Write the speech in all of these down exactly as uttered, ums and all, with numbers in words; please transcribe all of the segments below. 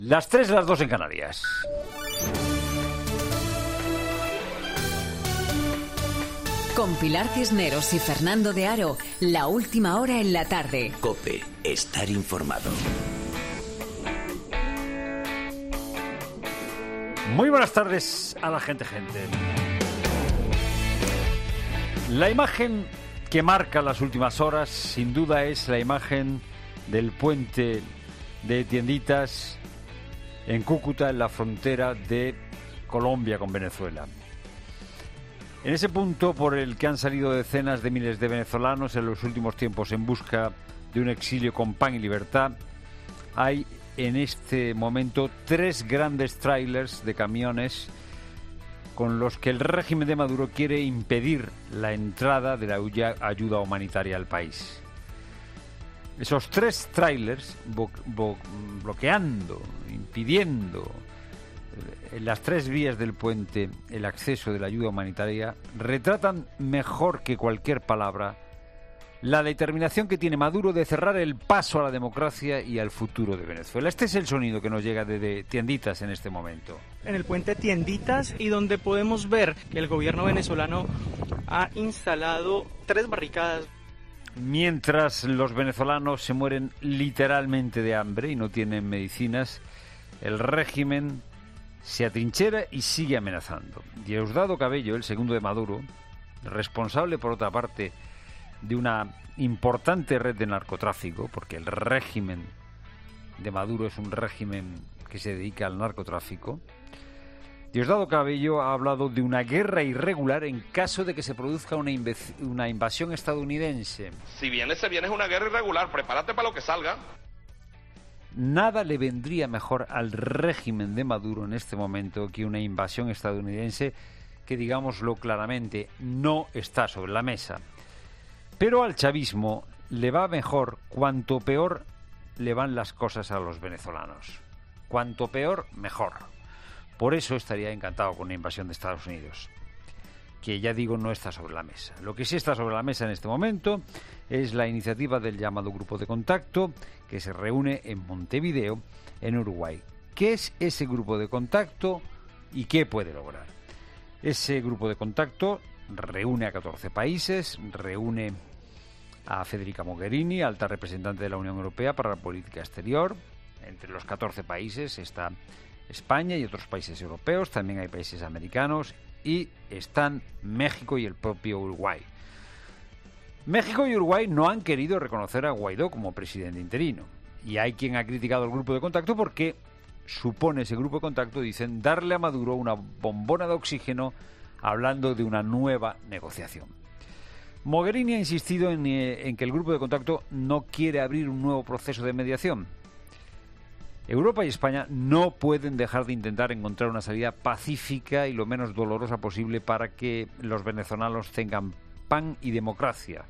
Las tres, las dos en Canarias. Con Pilar Cisneros y Fernando de Aro, la última hora en la tarde. COPE, estar informado. Muy buenas tardes a la gente, gente. La imagen que marca las últimas horas, sin duda, es la imagen del puente de Tienditas en Cúcuta, en la frontera de Colombia con Venezuela. En ese punto por el que han salido decenas de miles de venezolanos en los últimos tiempos en busca de un exilio con pan y libertad, hay en este momento tres grandes tráilers de camiones con los que el régimen de Maduro quiere impedir la entrada de la ayuda humanitaria al país. Esos tres tráilers bloqueando, impidiendo en las tres vías del puente el acceso de la ayuda humanitaria retratan mejor que cualquier palabra la determinación que tiene Maduro de cerrar el paso a la democracia y al futuro de Venezuela. Este es el sonido que nos llega desde Tienditas en este momento. En el puente Tienditas, y donde podemos ver que el gobierno venezolano ha instalado tres barricadas. Mientras los venezolanos se mueren literalmente de hambre y no tienen medicinas, el régimen se atrinchera y sigue amenazando. Diosdado Cabello, el segundo de Maduro, responsable por otra parte de una importante red de narcotráfico, porque el régimen de Maduro es un régimen que se dedica al narcotráfico, Diosdado Cabello ha hablado de una guerra irregular en caso de que se produzca una, inv- una invasión estadounidense. Si viene, se viene es una guerra irregular, prepárate para lo que salga. Nada le vendría mejor al régimen de Maduro en este momento que una invasión estadounidense que, digámoslo claramente, no está sobre la mesa. Pero al chavismo le va mejor cuanto peor le van las cosas a los venezolanos. Cuanto peor, mejor. Por eso estaría encantado con una invasión de Estados Unidos, que ya digo no está sobre la mesa. Lo que sí está sobre la mesa en este momento es la iniciativa del llamado Grupo de Contacto, que se reúne en Montevideo, en Uruguay. ¿Qué es ese Grupo de Contacto y qué puede lograr? Ese Grupo de Contacto reúne a catorce países, reúne a Federica Mogherini, alta representante de la Unión Europea para la política exterior. Entre los catorce países está España y otros países europeos, también hay países americanos y están México y el propio Uruguay. México y Uruguay no han querido reconocer a Guaidó como presidente interino y hay quien ha criticado al Grupo de Contacto porque supone ese Grupo de Contacto, dicen, darle a Maduro una bombona de oxígeno hablando de una nueva negociación. Mogherini ha insistido en, eh, en que el Grupo de Contacto no quiere abrir un nuevo proceso de mediación. Europa y España no pueden dejar de intentar encontrar una salida pacífica y lo menos dolorosa posible para que los venezolanos tengan pan y democracia.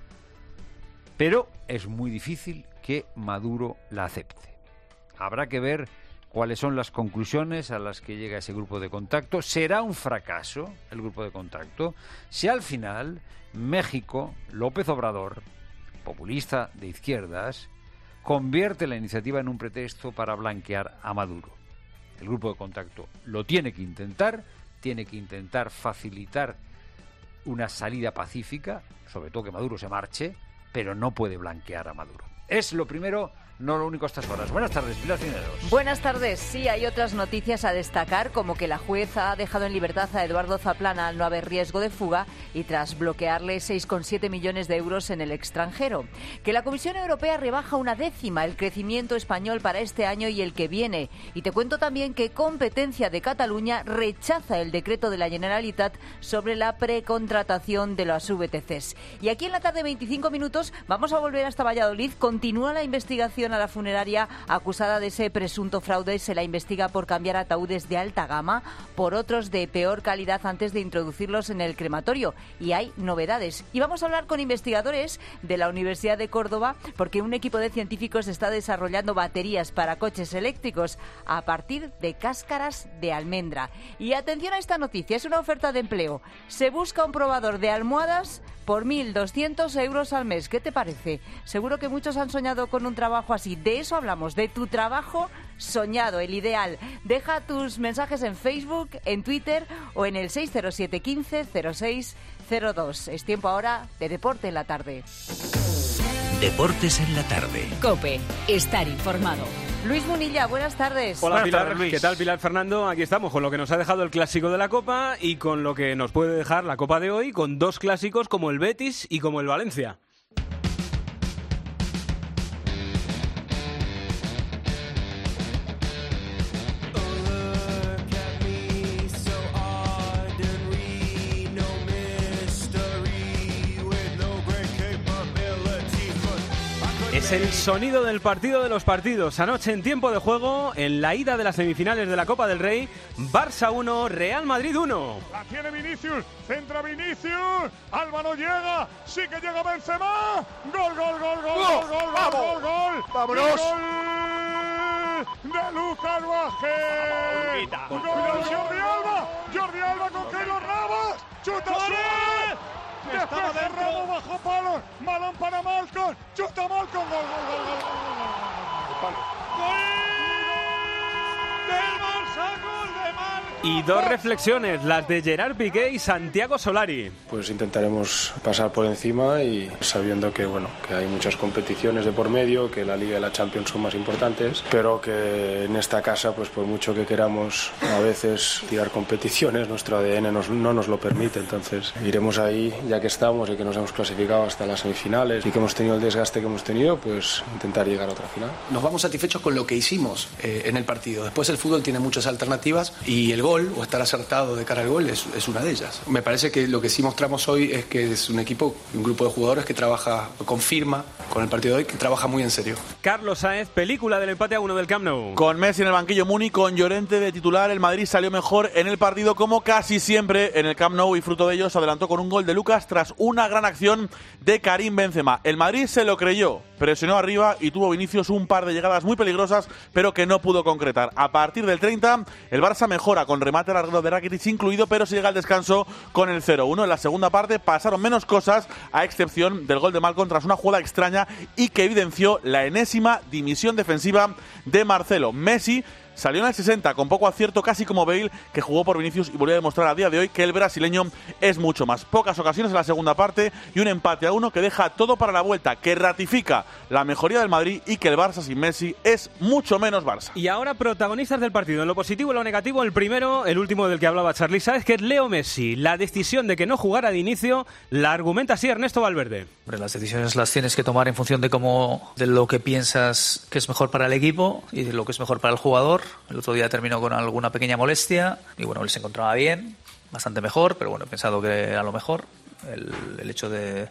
Pero es muy difícil que Maduro la acepte. Habrá que ver cuáles son las conclusiones a las que llega ese Grupo de Contacto. ¿Será un fracaso el Grupo de Contacto? Si al final México, López Obrador, populista de izquierdas, convierte la iniciativa en un pretexto para blanquear a Maduro. El Grupo de Contacto lo tiene que intentar, tiene que intentar facilitar una salida pacífica, sobre todo que Maduro se marche, pero no puede blanquear a Maduro. Es lo primero, no lo único a estas horas. Buenas tardes, Pilar Cisneros. Buenas tardes. Sí, hay otras noticias a destacar, como que la juez ha dejado en libertad a Eduardo Zaplana al no haber riesgo de fuga y tras bloquearle seis coma siete millones de euros en el extranjero. Que la Comisión Europea rebaja una décima el crecimiento español para este año y el que viene. Y te cuento también que Competencia de Cataluña rechaza el decreto de la Generalitat sobre la precontratación de las V T Cs. Y aquí en la tarde, veinticinco minutos, vamos a volver hasta Valladolid. Continúa la investigación a la funeraria acusada de ese presunto fraude. Se la investiga por cambiar ataúdes de alta gama por otros de peor calidad antes de introducirlos en el crematorio. Y hay novedades. Y vamos a hablar con investigadores de la Universidad de Córdoba porque un equipo de científicos está desarrollando baterías para coches eléctricos a partir de cáscaras de almendra. Y atención a esta noticia, es una oferta de empleo. Se busca un probador de almohadas por mil doscientos euros al mes. ¿Qué te parece? Seguro que muchos han soñado con un trabajo así. De eso hablamos, de tu trabajo soñado, el ideal. Deja tus mensajes en Facebook, en Twitter o en el seis cero siete quince cero seis cero dos. Es tiempo ahora de Deporte en la Tarde. Deportes en la Tarde. COPE. Estar informado. Luis Munilla, buenas tardes. Hola, Buenas Pilar. tardes, Luis. ¿Qué tal, Pilar? Fernando, aquí estamos con lo que nos ha dejado el clásico de la Copa y con lo que nos puede dejar la Copa de hoy, con dos clásicos como el Betis y como el Valencia. Es el sonido del partido de los partidos. Anoche en tiempo de juego, en la ida de las semifinales de la Copa del Rey, Barça uno, Real Madrid uno. La tiene Vinicius, centra Vinicius, Álvaro llega, sí que llega Benzema. Gol, gol, gol, gol, gol, gol, gol, gol, gol. ¡Vámonos! Gol de Lucas Vázquez. Gol de Jordi Alba. Jordi Alba con Keylor Navas. Chuta suave. Después de Ramos bajo palo, balón para Malcom, chuta Malcom, gol, gol, gol, gol, gol, gol, gol del Barça, gol de Malcom. Y dos reflexiones, las de Gerard Piqué y Santiago Solari. Pues intentaremos pasar por encima y sabiendo que bueno que hay muchas competiciones de por medio, que la Liga y la Champions son más importantes, pero que en esta casa, pues por mucho que queramos a veces tirar competiciones, nuestro A D N nos, no nos lo permite. Entonces iremos ahí, ya que estamos y que nos hemos clasificado hasta las semifinales y que hemos tenido el desgaste que hemos tenido, pues intentar llegar a otra final. Nos vamos satisfechos con lo que hicimos eh, en el partido. Después el fútbol tiene muchas alternativas y el gol o estar acertado de cara al gol es, es una de ellas. Me parece que lo que sí mostramos hoy es que es un equipo, un grupo de jugadores que trabaja, confirma con el partido de hoy, que trabaja muy en serio. Carlos Sáenz, película del empate a uno del Camp Nou. Con Messi en el banquillo Muni, con Llorente de titular, el Madrid salió mejor en el partido como casi siempre en el Camp Nou y fruto de ello se adelantó con un gol de Lucas tras una gran acción de Karim Benzema. El Madrid se lo creyó, presionó arriba y tuvo Vinicius un par de llegadas muy peligrosas pero que no pudo concretar. A partir del treinta, el Barça mejora con remate largo de Rakitic incluido, pero se llega al descanso con el cero uno. En la segunda parte pasaron menos cosas, a excepción del gol de Malcom tras una jugada extraña y que evidenció la enésima dimisión defensiva de Marcelo. Messi salió en el sesenta con poco acierto, casi como Bale, que jugó por Vinicius y volvió a demostrar a día de hoy que el brasileño es mucho más. Pocas ocasiones en la segunda parte y un empate a uno que deja todo para la vuelta, que ratifica la mejoría del Madrid y que el Barça sin Messi es mucho menos Barça. Y ahora protagonistas del partido, en lo positivo y lo negativo. El primero, el último del que hablaba Charly Sáez, que es Leo Messi. La decisión de que no jugara de inicio la argumenta así Ernesto Valverde. Las decisiones las tienes que tomar en función de cómo, de lo que piensas que es mejor para el equipo y de lo que es mejor para el jugador. El otro día terminó con alguna pequeña molestia y bueno, él se encontraba bien, bastante mejor, pero bueno, he pensado que era lo mejor el, el hecho de,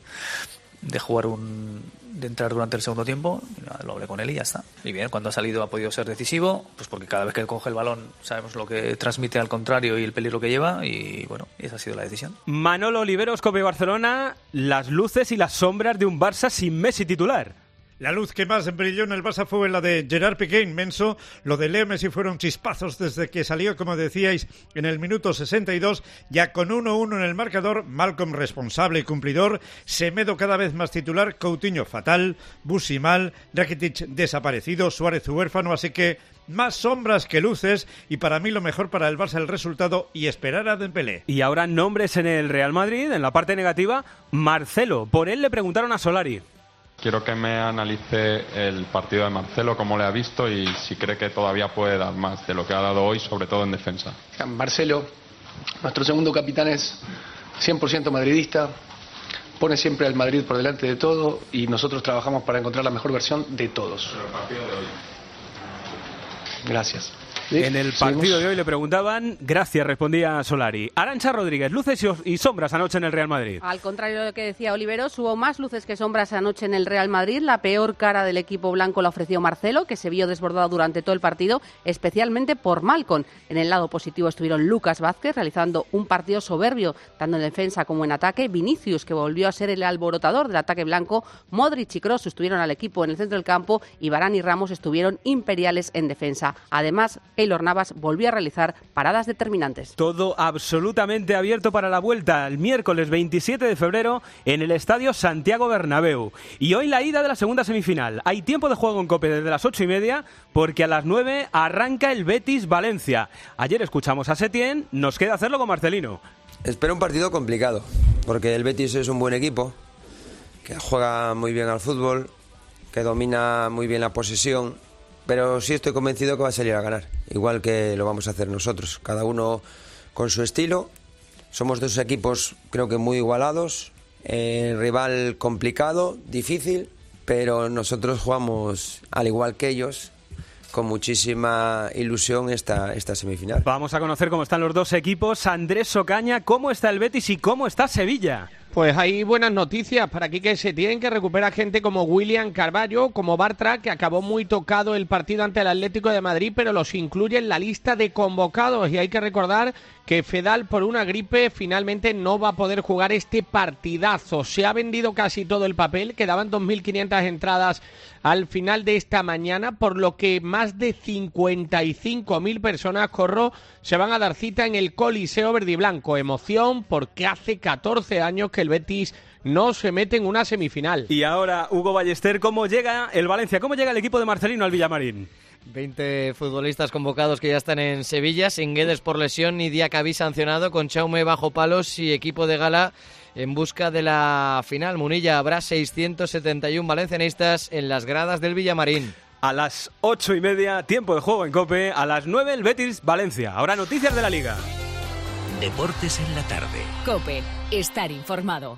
de jugar un de entrar durante el segundo tiempo. Nada, lo hablé con él y ya está. Y bien, cuando ha salido ha podido ser decisivo, pues porque cada vez que él coge el balón sabemos lo que transmite al contrario y el peligro que lleva y bueno, esa ha sido la decisión. Manolo Oliveros, COPE Barcelona, las luces y las sombras de un Barça sin Messi titular. La luz que más brilló en el Barça fue la de Gerard Piqué, inmenso. Lo de Leo Messi fueron chispazos desde que salió, como decíais, en el minuto sesenta y dos, ya con uno uno en el marcador. Malcom responsable y cumplidor, Semedo cada vez más titular, Coutinho fatal, Bussi mal, Rakitic desaparecido, Suárez huérfano, así que más sombras que luces y para mí lo mejor para el Barça el resultado y esperar a Dembélé. Y ahora nombres en el Real Madrid, en la parte negativa, Marcelo. Por él le preguntaron a Solari. Quiero que me analice el partido de Marcelo, cómo le ha visto y si cree que todavía puede dar más de lo que ha dado hoy, sobre todo en defensa. Marcelo, nuestro segundo capitán, es cien por ciento madridista, pone siempre al Madrid por delante de todo y nosotros trabajamos para encontrar la mejor versión de todos. Pero el partido de hoy. Gracias. ¿Sí? En el partido ¿Seguimos? de hoy le preguntaban, gracias, respondía Solari. Arantxa Rodríguez, luces y sombras anoche en el Real Madrid. Al contrario de lo que decía Oliveros, hubo más luces que sombras anoche en el Real Madrid. La peor cara del equipo blanco la ofreció Marcelo, que se vio desbordado durante todo el partido, especialmente por Malcom. En el lado positivo estuvieron Lucas Vázquez, realizando un partido soberbio, tanto en defensa como en ataque. Vinicius, que volvió a ser el alborotador del ataque blanco. Modric y Kroos estuvieron al equipo en el centro del campo y Varane y Ramos estuvieron imperiales en defensa. Además, Keylor Navas volvió a realizar paradas determinantes. Todo absolutamente abierto para la vuelta el miércoles veintisiete de febrero en el Estadio Santiago Bernabéu. Y hoy la ida de la segunda semifinal. Hay tiempo de juego en COPE desde las ocho y media porque a las nueve arranca el Betis-Valencia. Ayer escuchamos a Setién, nos queda hacerlo con Marcelino. Espero un partido complicado porque el Betis es un buen equipo que juega muy bien al fútbol, que domina muy bien la posesión, pero sí estoy convencido que va a salir a ganar, igual que lo vamos a hacer nosotros, cada uno con su estilo. Somos dos equipos creo que muy igualados, eh, rival complicado, difícil, pero nosotros jugamos al igual que ellos, con muchísima ilusión esta, esta semifinal. Vamos a conocer cómo están los dos equipos. Andrés Ocaña, ¿cómo está el Betis y cómo está Sevilla? Pues hay buenas noticias para Quique Setién, que recupera gente como William Carballo, como Bartra, que acabó muy tocado el partido ante el Atlético de Madrid, pero los incluye en la lista de convocados. Y hay que recordar que Fedal, por una gripe, finalmente no va a poder jugar este partidazo. Se ha vendido casi todo el papel, quedaban dos mil quinientas entradas al final de esta mañana, por lo que más de cincuenta y cinco mil personas, Corro, se van a dar cita en el Coliseo Verdiblanco. Emoción porque hace catorce años que el Betis no se mete en una semifinal. Y ahora, Hugo Ballester, ¿cómo llega el Valencia? ¿Cómo llega el equipo de Marcelino al Villamarín? veinte futbolistas convocados que ya están en Sevilla, sin Guedes por lesión y Diacabí sancionado, con Chaume bajo palos y equipo de gala en busca de la final. Munilla, habrá seiscientos setenta y uno valencianistas en las gradas del Villamarín. A las ocho y media, tiempo de juego en COPE. A las nueve, el Betis-Valencia. Ahora noticias de la Liga. Deportes en la tarde. COPE, estar informado.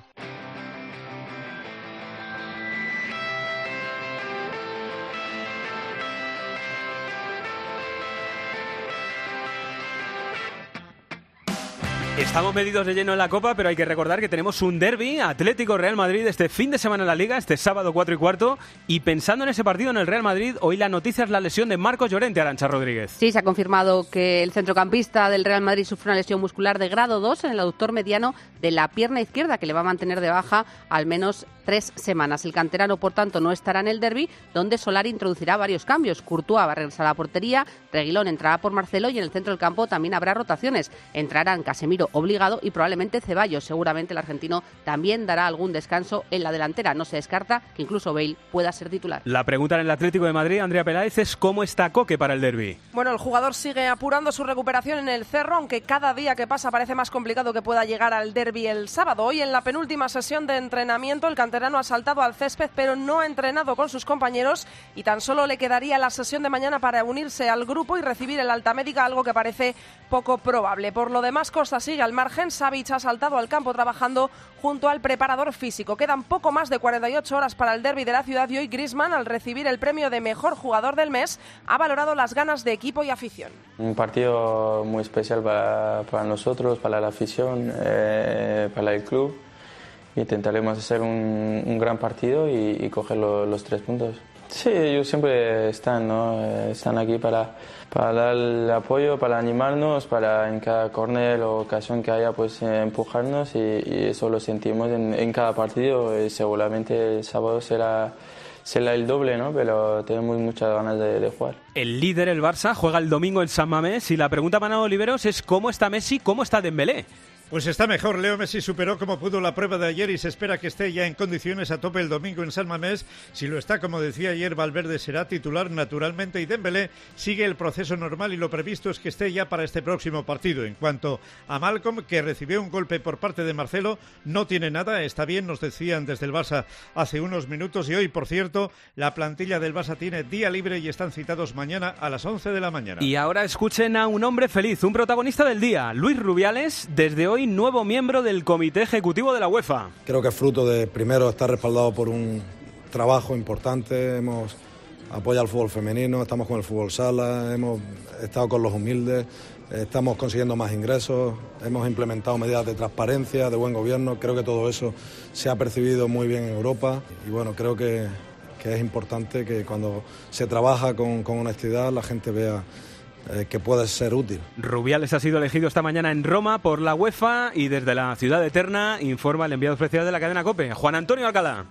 Estamos medidos de lleno en la Copa, pero hay que recordar que tenemos un derbi Atlético-Real Madrid este fin de semana en la Liga, este sábado cuatro y cuarto. Y pensando en ese partido en el Real Madrid, hoy la noticia es la lesión de Marcos Llorente, Arantxa Rodríguez. Sí, se ha confirmado que el centrocampista del Real Madrid sufre una lesión muscular de grado dos en el aductor mediano de la pierna izquierda, que le va a mantener de baja al menos tres semanas. El canterano, por tanto, no estará en el derbi, donde Solari introducirá varios cambios. Courtois va a regresar a la portería, Reguilón entrará por Marcelo y en el centro del campo también habrá rotaciones. Entrarán Casemiro obligado y probablemente Ceballos. Seguramente el argentino también dará algún descanso en la delantera. No se descarta que incluso Bale pueda ser titular. La pregunta en el Atlético de Madrid, Andrea Peláez, es ¿cómo está Coque para el derbi? Bueno, el jugador sigue apurando su recuperación en el Cerro, aunque cada día que pasa parece más complicado que pueda llegar al derbi el sábado. Hoy, en la penúltima sesión de entrenamiento, el canterano ha saltado al césped, pero no ha entrenado con sus compañeros y tan solo le quedaría la sesión de mañana para unirse al grupo y recibir el alta médica, algo que parece poco probable. Por lo demás, Costa sigue al margen. Savic ha saltado al campo trabajando junto al preparador físico. Quedan poco más de cuarenta y ocho horas para el derbi de la ciudad y hoy Griezmann, al recibir el premio de mejor jugador del mes, ha valorado las ganas de equipo y afición. Un partido muy especial para, para nosotros, para la afición, eh, para el club. Intentaremos hacer un, un gran partido y, y coger lo, los tres puntos. Sí, ellos siempre están, ¿no? Están aquí para, para dar el apoyo, para animarnos, para en cada córner o ocasión que haya, pues empujarnos y, y eso lo sentimos en, en cada partido. Y seguramente el sábado será, será el doble, ¿no? Pero tenemos muchas ganas de, de jugar. El líder, el Barça, juega el domingo en San Mamés y la pregunta para Oliveros es ¿cómo está Messi, cómo está Dembélé? Pues está mejor. Leo Messi superó como pudo la prueba de ayer y se espera que esté ya en condiciones a tope el domingo en San Mamés. Si lo está, como decía ayer, Valverde será titular naturalmente y Dembélé sigue el proceso normal y lo previsto es que esté ya para este próximo partido. En cuanto a Malcom, que recibió un golpe por parte de Marcelo, no tiene nada, está bien, nos decían desde el Barça hace unos minutos y hoy, por cierto, la plantilla del Barça tiene día libre y están citados mañana a las once de la mañana. Y ahora escuchen a un hombre feliz, un protagonista del día, Luis Rubiales, desde hoy nuevo miembro del Comité Ejecutivo de la UEFA. Creo que es fruto de, primero, estar respaldado por un trabajo importante. Hemos apoyado al fútbol femenino, estamos con el fútbol sala, hemos estado con los humildes, estamos consiguiendo más ingresos, hemos implementado medidas de transparencia, de buen gobierno. Creo que todo eso se ha percibido muy bien en Europa y bueno, creo que, que es importante que cuando se trabaja con, con honestidad la gente vea Eh, que puede ser útil. Rubiales ha sido elegido esta mañana en Roma por la UEFA y desde la ciudad eterna informa el enviado especial de la cadena COPE, Juan Antonio Alcalá.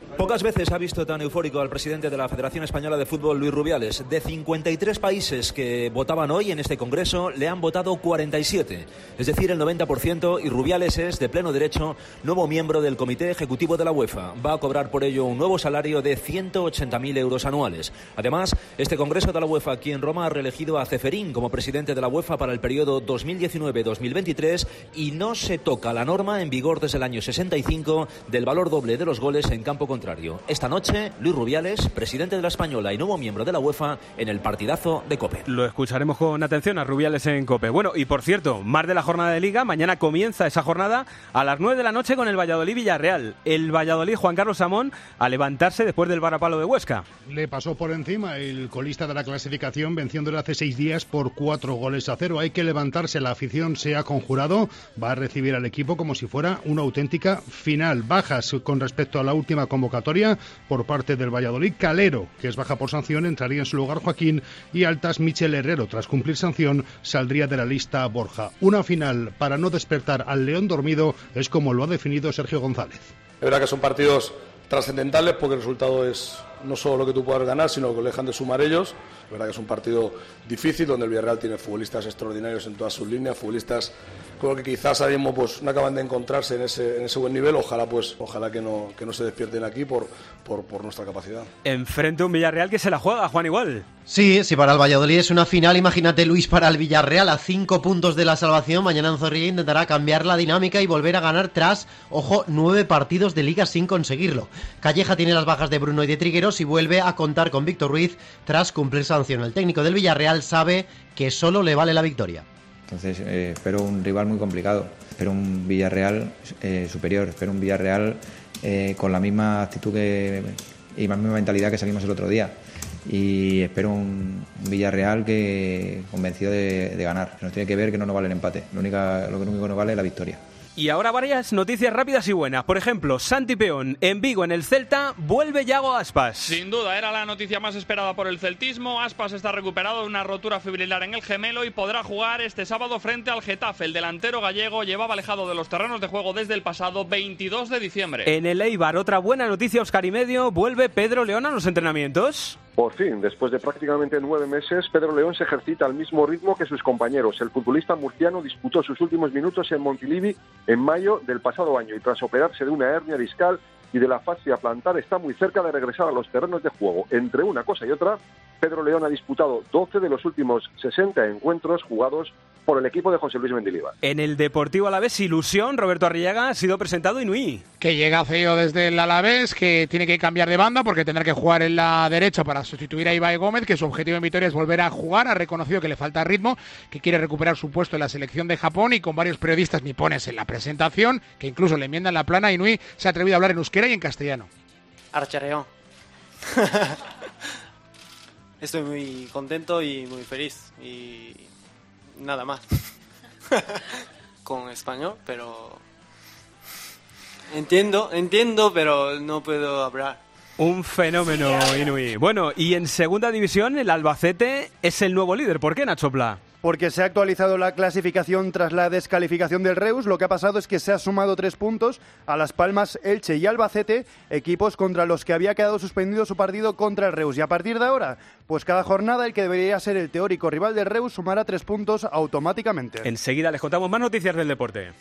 Pocas veces ha visto tan eufórico al presidente de la Federación Española de Fútbol, Luis Rubiales. De cincuenta y tres países que votaban hoy en este congreso, le han votado cuarenta y siete, es decir, el noventa por ciento, y Rubiales es, de pleno derecho, nuevo miembro del Comité Ejecutivo de la UEFA. Va a cobrar por ello un nuevo salario de ciento ochenta mil euros anuales. Además, este congreso de la UEFA aquí en Roma ha reelegido a Ceferín como presidente de la UEFA para el periodo dos mil diecinueve dos mil veintitrés y no se toca la norma en vigor desde el año sesenta y cinco del valor doble de los goles en campo contrario. Esta noche, Luis Rubiales, presidente de la Española y nuevo miembro de la UEFA, en el partidazo de COPE. Lo escucharemos con atención a Rubiales en COPE. Bueno, y por cierto, más de la jornada de Liga. Mañana comienza esa jornada a las nueve de la noche con el Valladolid-Villarreal. El Valladolid, Juan Carlos Samón, a levantarse después del varapalo de Huesca. Le pasó por encima el colista de la clasificación, venciéndole hace seis días por cuatro goles a cero. Hay que levantarse, la afición se ha conjurado, va a recibir al equipo como si fuera una auténtica final. Bajas con respecto a la última convocatoria por parte del Valladolid. Calero, que es baja por sanción, entraría en su lugar Joaquín, y altas Michel Herrero. Tras cumplir sanción, saldría de la lista Borja. Una final para no despertar al león dormido, es como lo ha definido Sergio González. Es verdad que son partidos trascendentales porque el resultado es no solo lo que tú puedas ganar, sino lo que le dejan de sumar ellos. Es verdad que es un partido difícil donde el Villarreal tiene futbolistas extraordinarios en todas sus líneas, futbolistas con los que quizás ahora mismo pues, no acaban de encontrarse en ese, en ese buen nivel. Ojalá pues ojalá que no, que no se despierten aquí por, por, por nuestra capacidad. Enfrente a un Villarreal que se la juega, Juan, igual. Sí, si para el Valladolid es una final, imagínate, Luis, para el Villarreal a cinco puntos de la salvación. Mañana en Zorrilla intentará cambiar la dinámica y volver a ganar tras, ojo, nueve partidos de Liga sin conseguirlo. Calleja tiene las bajas de Bruno y de Trigueros y vuelve a contar con Víctor Ruiz tras cumplir sanción. El técnico del Villarreal sabe que solo le vale la victoria. Entonces eh, espero un rival muy complicado, espero un Villarreal eh, superior, espero un Villarreal eh, con la misma actitud que, y la misma mentalidad que salimos el otro día. Y espero un Villarreal que convencido de, de ganar. Nos tiene que ver que no nos vale el empate, lo único, lo único que nos vale es la victoria. Y ahora varias noticias rápidas y buenas. Por ejemplo, Santi Peón en Vigo, en el Celta, vuelve Yago Aspas. Sin duda, era la noticia más esperada por el celtismo. Aspas está recuperado de una rotura fibrilar en el gemelo y podrá jugar este sábado frente al Getafe. El delantero gallego llevaba alejado de los terrenos de juego desde el pasado veintidós de diciembre. En el Eibar, otra buena noticia, Óscar y medio, vuelve Pedro León a los entrenamientos. Por fin, después de prácticamente nueve meses, Pedro León se ejercita al mismo ritmo que sus compañeros. El futbolista murciano disputó sus últimos minutos en Montilivi en mayo del pasado año y tras operarse de una hernia discal y de la fascia plantar está muy cerca de regresar a los terrenos de juego. Entre una cosa y otra, Pedro León ha disputado doce de los últimos sesenta encuentros jugados por el equipo de José Luis Mendilibar. En el Deportivo Alavés, ilusión, Roberto Arriaga, ha sido presentado Inui. Que llega feo desde el Alavés, que tiene que cambiar de banda porque tendrá que jugar en la derecha para sustituir a Ibai Gómez, que su objetivo en Vitoria es volver a jugar. Ha reconocido que le falta ritmo, que quiere recuperar su puesto en la selección de Japón y con varios periodistas nipones en la presentación, que incluso le enmiendan la plana. Inui se ha atrevido a hablar en euskera y en castellano. Archareón. Estoy muy contento y muy feliz y nada más. Con español, pero entiendo, entiendo, pero no puedo hablar. Un fenómeno, Inui. Bueno, y en segunda división el Albacete es el nuevo líder. ¿Por qué, Nacho Pla? Porque se ha actualizado la clasificación tras la descalificación del Reus. Lo que ha pasado es que se ha sumado tres puntos a Las Palmas, Elche y Albacete, equipos contra los que había quedado suspendido su partido contra el Reus. Y a partir de ahora, pues cada jornada el que debería ser el teórico rival del Reus sumará tres puntos automáticamente. Enseguida les contamos más noticias del deporte.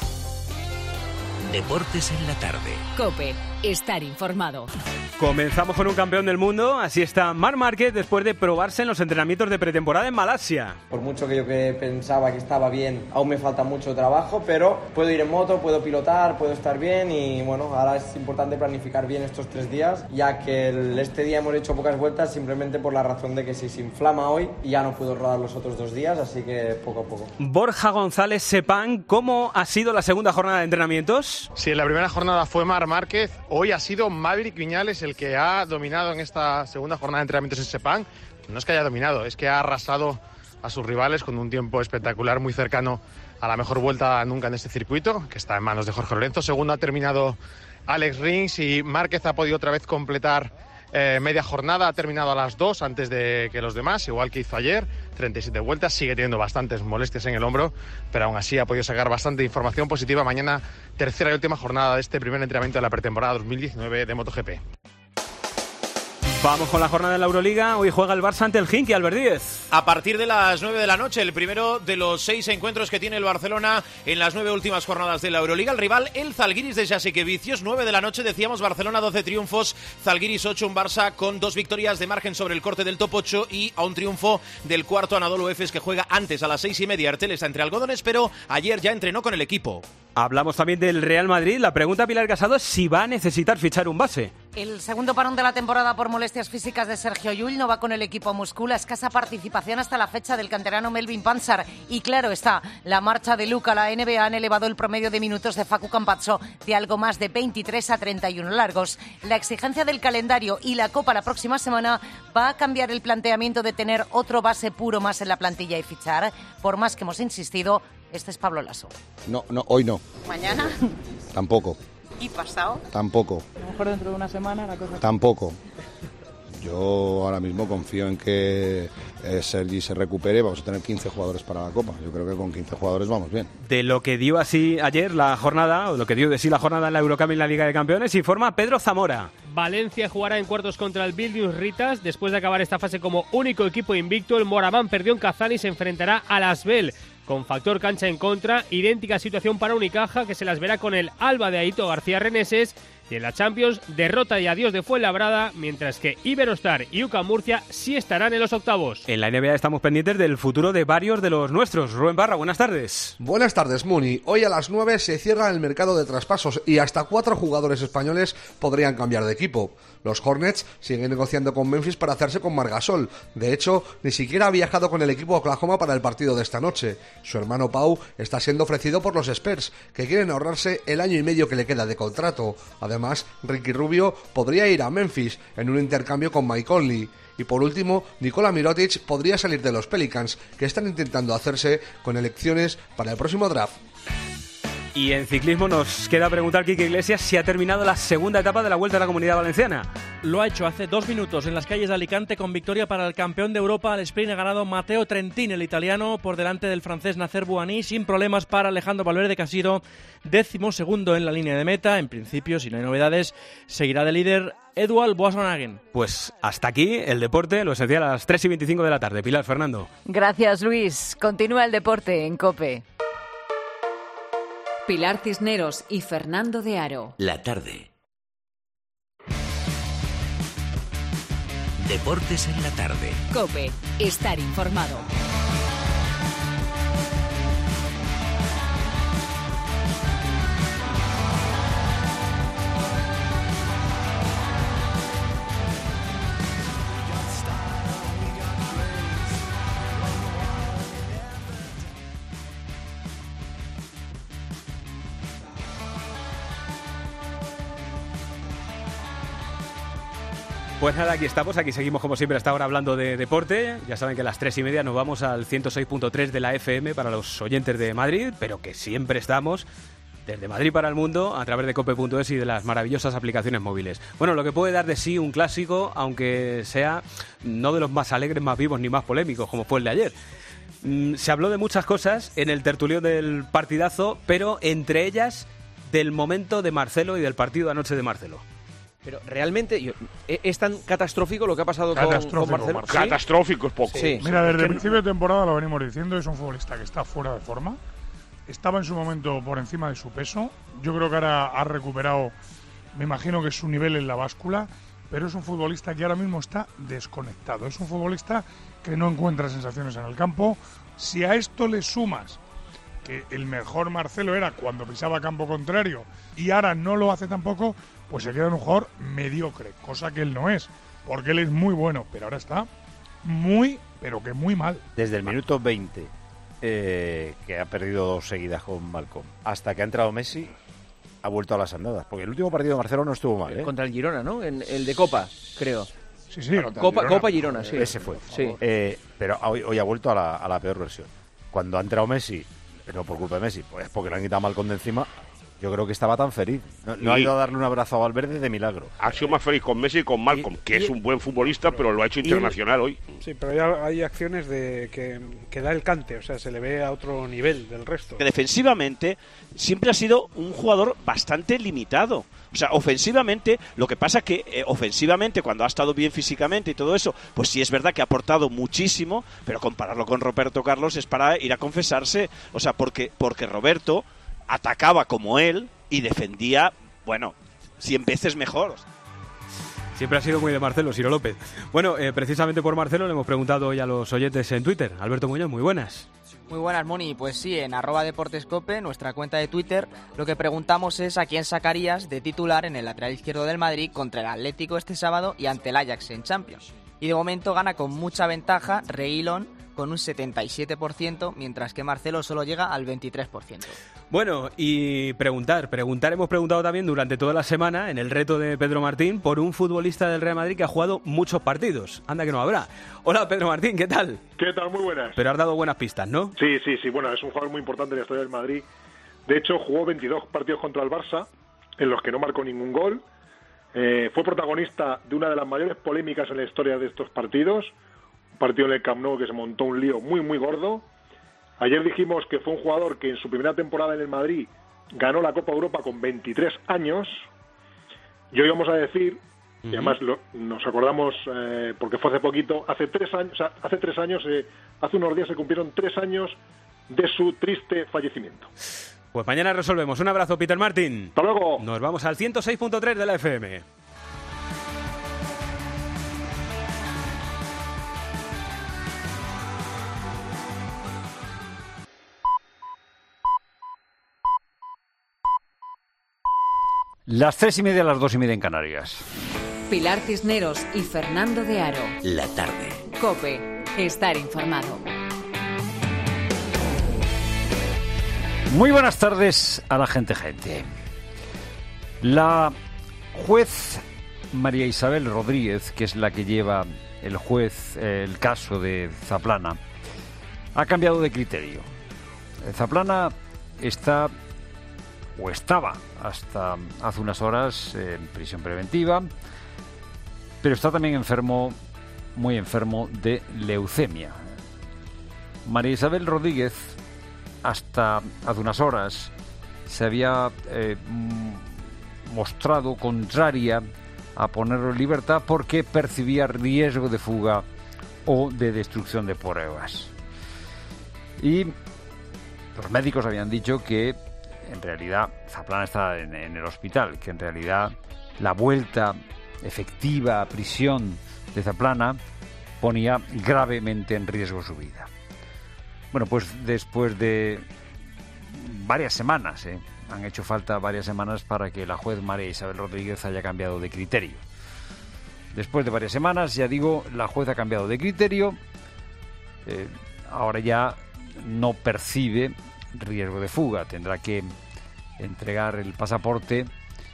Deportes en la tarde. COPE. Estar informado. Comenzamos con un campeón del mundo. Así está Marc Márquez después de probarse en los entrenamientos de pretemporada en Malasia. Por mucho que yo que pensaba que estaba bien, aún me falta mucho trabajo, pero puedo ir en moto, puedo pilotar, puedo estar bien y bueno, ahora es importante planificar bien estos tres días, ya que el, este día hemos hecho pocas vueltas simplemente por la razón de que si se inflama hoy ya no puedo rodar los otros dos días, así que poco a poco. Borja González Sepán, ¿cómo ha sido la segunda jornada de entrenamientos? Sí, la primera jornada fue Marc Márquez, hoy ha sido Maverick Viñales el que ha dominado en esta segunda jornada de entrenamientos en Sepang. No es que haya dominado, es que ha arrasado a sus rivales con un tiempo espectacular, muy cercano a la mejor vuelta nunca en este circuito, que está en manos de Jorge Lorenzo. Segundo ha terminado Alex Rins y Márquez ha podido otra vez completar eh, media jornada, ha terminado a las dos antes de que los demás, igual que hizo ayer. treinta y siete vueltas, sigue teniendo bastantes molestias en el hombro, pero aún así ha podido sacar bastante información positiva. Mañana, tercera y última jornada de este primer entrenamiento de la pretemporada dos mil diecinueve de MotoGP. Vamos con la jornada de la Euroliga. Hoy juega el Barça ante el Khimki, Albert Díez. A partir de las nueve de la noche, el primero de los seis encuentros que tiene el Barcelona en las nueve últimas jornadas de la Euroliga. El rival, el Zalgiris de Jasikevičius. nueve de la noche, decíamos, Barcelona doce triunfos, Zalgiris ocho, un Barça con dos victorias de margen sobre el corte del top ocho y a un triunfo del cuarto Anadolu Efes, que juega antes a las seis y media. Artel está entre algodones, pero ayer ya entrenó con el equipo. Hablamos también del Real Madrid. La pregunta a Pilar Casado es si va a necesitar fichar un base. El segundo parón de la temporada por molestias físicas de Sergio Llull no va con el equipo a Moscú. La escasa participación hasta la fecha del canterano Melvin Panzar. Y claro está, la marcha de Luka a la N B A han elevado el promedio de minutos de Facu Campazzo de algo más de veintitrés a treinta y uno largos. La exigencia del calendario y la Copa la próxima semana va a cambiar el planteamiento de tener otro base puro más en la plantilla y fichar. Por más que hemos insistido, este es Pablo Lasso. No, no, hoy no. ¿Mañana? Tampoco. ¿Y pasado? Tampoco. A lo mejor dentro de una semana la cosa... Tampoco. Yo ahora mismo confío en que eh, Sergi se recupere. Vamos a tener quince jugadores para la Copa. Yo creo que con quince jugadores vamos bien. De lo que dio así ayer la jornada, o lo que dio de sí la jornada en la Eurocup y en la Liga de Campeones, informa Pedro Zamora. Valencia jugará en cuartos contra el Vilnius Ritas. Después de acabar esta fase como único equipo invicto, el Moraván perdió en Kazán y se enfrentará al Asbel. Con factor cancha en contra, idéntica situación para Unicaja, que se las verá con el Alba de Aito García Reneses. Y en la Champions, derrota y adiós de Fuenlabrada, mientras que Iberostar y U C A M Murcia sí estarán en los octavos. En la N B A estamos pendientes del futuro de varios de los nuestros. Rubén Barra, buenas tardes. Buenas tardes, Muni. Hoy a las nueve se cierra el mercado de traspasos y hasta cuatro jugadores españoles podrían cambiar de equipo. Los Hornets siguen negociando con Memphis para hacerse con Margasol. De hecho, ni siquiera ha viajado con el equipo a Oklahoma para el partido de esta noche. Su hermano Pau está siendo ofrecido por los Spurs, que quieren ahorrarse el año y medio que le queda de contrato. Además, Ricky Rubio podría ir a Memphis en un intercambio con Mike Conley. Y por último, Nikola Mirotic podría salir de los Pelicans, que están intentando hacerse con elecciones para el próximo draft. Y en ciclismo nos queda preguntar, Quique Iglesias, si ha terminado la segunda etapa de la Vuelta a la Comunidad Valenciana. Lo ha hecho hace dos minutos en las calles de Alicante, con victoria para el campeón de Europa. Al sprint ha ganado Matteo Trentin, el italiano, por delante del francés Nacer Bouhanni, sin problemas para Alejandro Valverde, que ha sido décimo segundo en la línea de meta. En principio, si no hay novedades, seguirá de líder Eduard Boasson-Hagen. Pues hasta aquí el deporte, lo esencial a las tres y veinticinco de la tarde. Pilar, Fernando. Gracias, Luis. Continúa el deporte en COPE. Pilar Cisneros y Fernando de Aro. La tarde. Deportes en la tarde. COPE. Estar informado. Pues nada, aquí estamos, aquí seguimos como siempre hasta ahora hablando de deporte. Ya saben que a las tres y media nos vamos al ciento seis punto tres de la F M para los oyentes de Madrid, pero que siempre estamos desde Madrid para el mundo a través de cope punto es y de las maravillosas aplicaciones móviles. Bueno, lo que puede dar de sí un clásico, aunque sea no de los más alegres, más vivos ni más polémicos, como fue el de ayer. Mm, se habló de muchas cosas en el tertulio del partidazo, pero entre ellas del momento de Marcelo y del partido de anoche de Marcelo. Pero realmente yo, es tan catastrófico lo que ha pasado con, con Marcelo. ¿Sí? Catastrófico es poco. Sí. Mira, desde es el principio de temporada lo venimos diciendo, es un futbolista que está fuera de forma. Estaba en su momento por encima de su peso. Yo creo que ahora ha recuperado, me imagino que su nivel en la báscula, pero es un futbolista que ahora mismo está desconectado. Es un futbolista que no encuentra sensaciones en el campo. Si a esto le sumas que el mejor Marcelo era cuando pisaba campo contrario y ahora no lo hace tampoco, pues se queda en un jugador mediocre, cosa que él no es, porque él es muy bueno, pero ahora está muy, pero que muy mal. Desde el minuto veinte, eh, que ha perdido dos seguidas con Malcom, hasta que ha entrado Messi, ha vuelto a las andadas, porque el último partido de Marcelo no estuvo mal, ¿eh? Contra el Girona, ¿no? En, el de Copa, creo. Sí, sí. Copa Girona, Copa Girona, sí. Ese fue. Sí. Eh, pero hoy, hoy ha vuelto a la, a la peor versión. Cuando ha entrado Messi, no por culpa de Messi, pues porque le han quitado Malcom de encima, Yo creo que estaba tan feliz. No, no ha ido a darle un abrazo a Valverde de milagro. Ha sido más feliz con Messi y con Malcolm, que es un buen futbolista, pero lo ha hecho internacional hoy. Sí, pero hay, hay acciones de que, que da el cante, o sea, se le ve a otro nivel del resto. Que defensivamente siempre ha sido un jugador bastante limitado. O sea, ofensivamente, lo que pasa que eh, ofensivamente, cuando ha estado bien físicamente y todo eso, pues sí es verdad que ha aportado muchísimo, pero compararlo con Roberto Carlos es para ir a confesarse. O sea, porque, porque Roberto atacaba como él y defendía, bueno, cien veces mejor. Siempre ha sido muy de Marcelo, Ciro López. Bueno, eh, precisamente por Marcelo le hemos preguntado hoy a los oyentes en Twitter. Alberto Muñoz, muy buenas. Muy buenas, Moni. Pues sí, en arroba deportescope, nuestra cuenta de Twitter, lo que preguntamos es a quién sacarías de titular en el lateral izquierdo del Madrid contra el Atlético este sábado y ante el Ajax en Champions. Y de momento gana con mucha ventaja Reguilón con un setenta y siete por ciento, mientras que Marcelo solo llega al veintitrés por ciento. Bueno, y preguntar, preguntar, hemos preguntado también durante toda la semana en el reto de Pedro Martín por un futbolista del Real Madrid que ha jugado muchos partidos. Anda que no habrá. Hola Pedro Martín, ¿qué tal? ¿Qué tal? Muy buenas. Pero has dado buenas pistas, ¿no? Sí, sí, sí, bueno, es un jugador muy importante en la historia del Madrid. De hecho, jugó veintidós partidos contra el Barça, en los que no marcó ningún gol. Eh, fue protagonista de una de las mayores polémicas en la historia de estos partidos, un partido en el Camp Nou que se montó un lío muy, muy gordo. Ayer dijimos que fue un jugador que en su primera temporada en el Madrid ganó la Copa Europa con veintitrés años, y hoy vamos a decir, uh-huh. y además lo, nos acordamos eh, porque fue hace poquito, hace tres años, o sea, hace tres años, eh, hace unos días se cumplieron tres años de su triste fallecimiento. Pues mañana resolvemos. Un abrazo, Peter Martín. Hasta luego. Nos vamos al ciento seis punto tres de la F M. Las tres y media, las dos y media en Canarias. Pilar Cisneros y Fernando de Aro. La tarde. COPE. Estar informado. Muy buenas tardes a la gente, gente. La juez María Isabel Rodríguez, que es la que lleva el juez eh, el caso de Zaplana, ha cambiado de criterio. Zaplana está, o estaba hasta hace unas horas, en prisión preventiva, pero está también enfermo, muy enfermo de leucemia. María Isabel Rodríguez, hasta hace unas horas, se había eh, mostrado contraria a ponerlo en libertad porque percibía riesgo de fuga o de destrucción de pruebas. Y los médicos habían dicho que en realidad Zaplana está en, en el hospital, que en realidad la vuelta efectiva a prisión de Zaplana ponía gravemente en riesgo su vida. Bueno, pues después de varias semanas, ¿eh? han hecho falta varias semanas para que la juez María Isabel Rodríguez haya cambiado de criterio. Después de varias semanas, ya digo, la juez ha cambiado de criterio. Eh, ahora ya no percibe riesgo de fuga. Tendrá que entregar el pasaporte.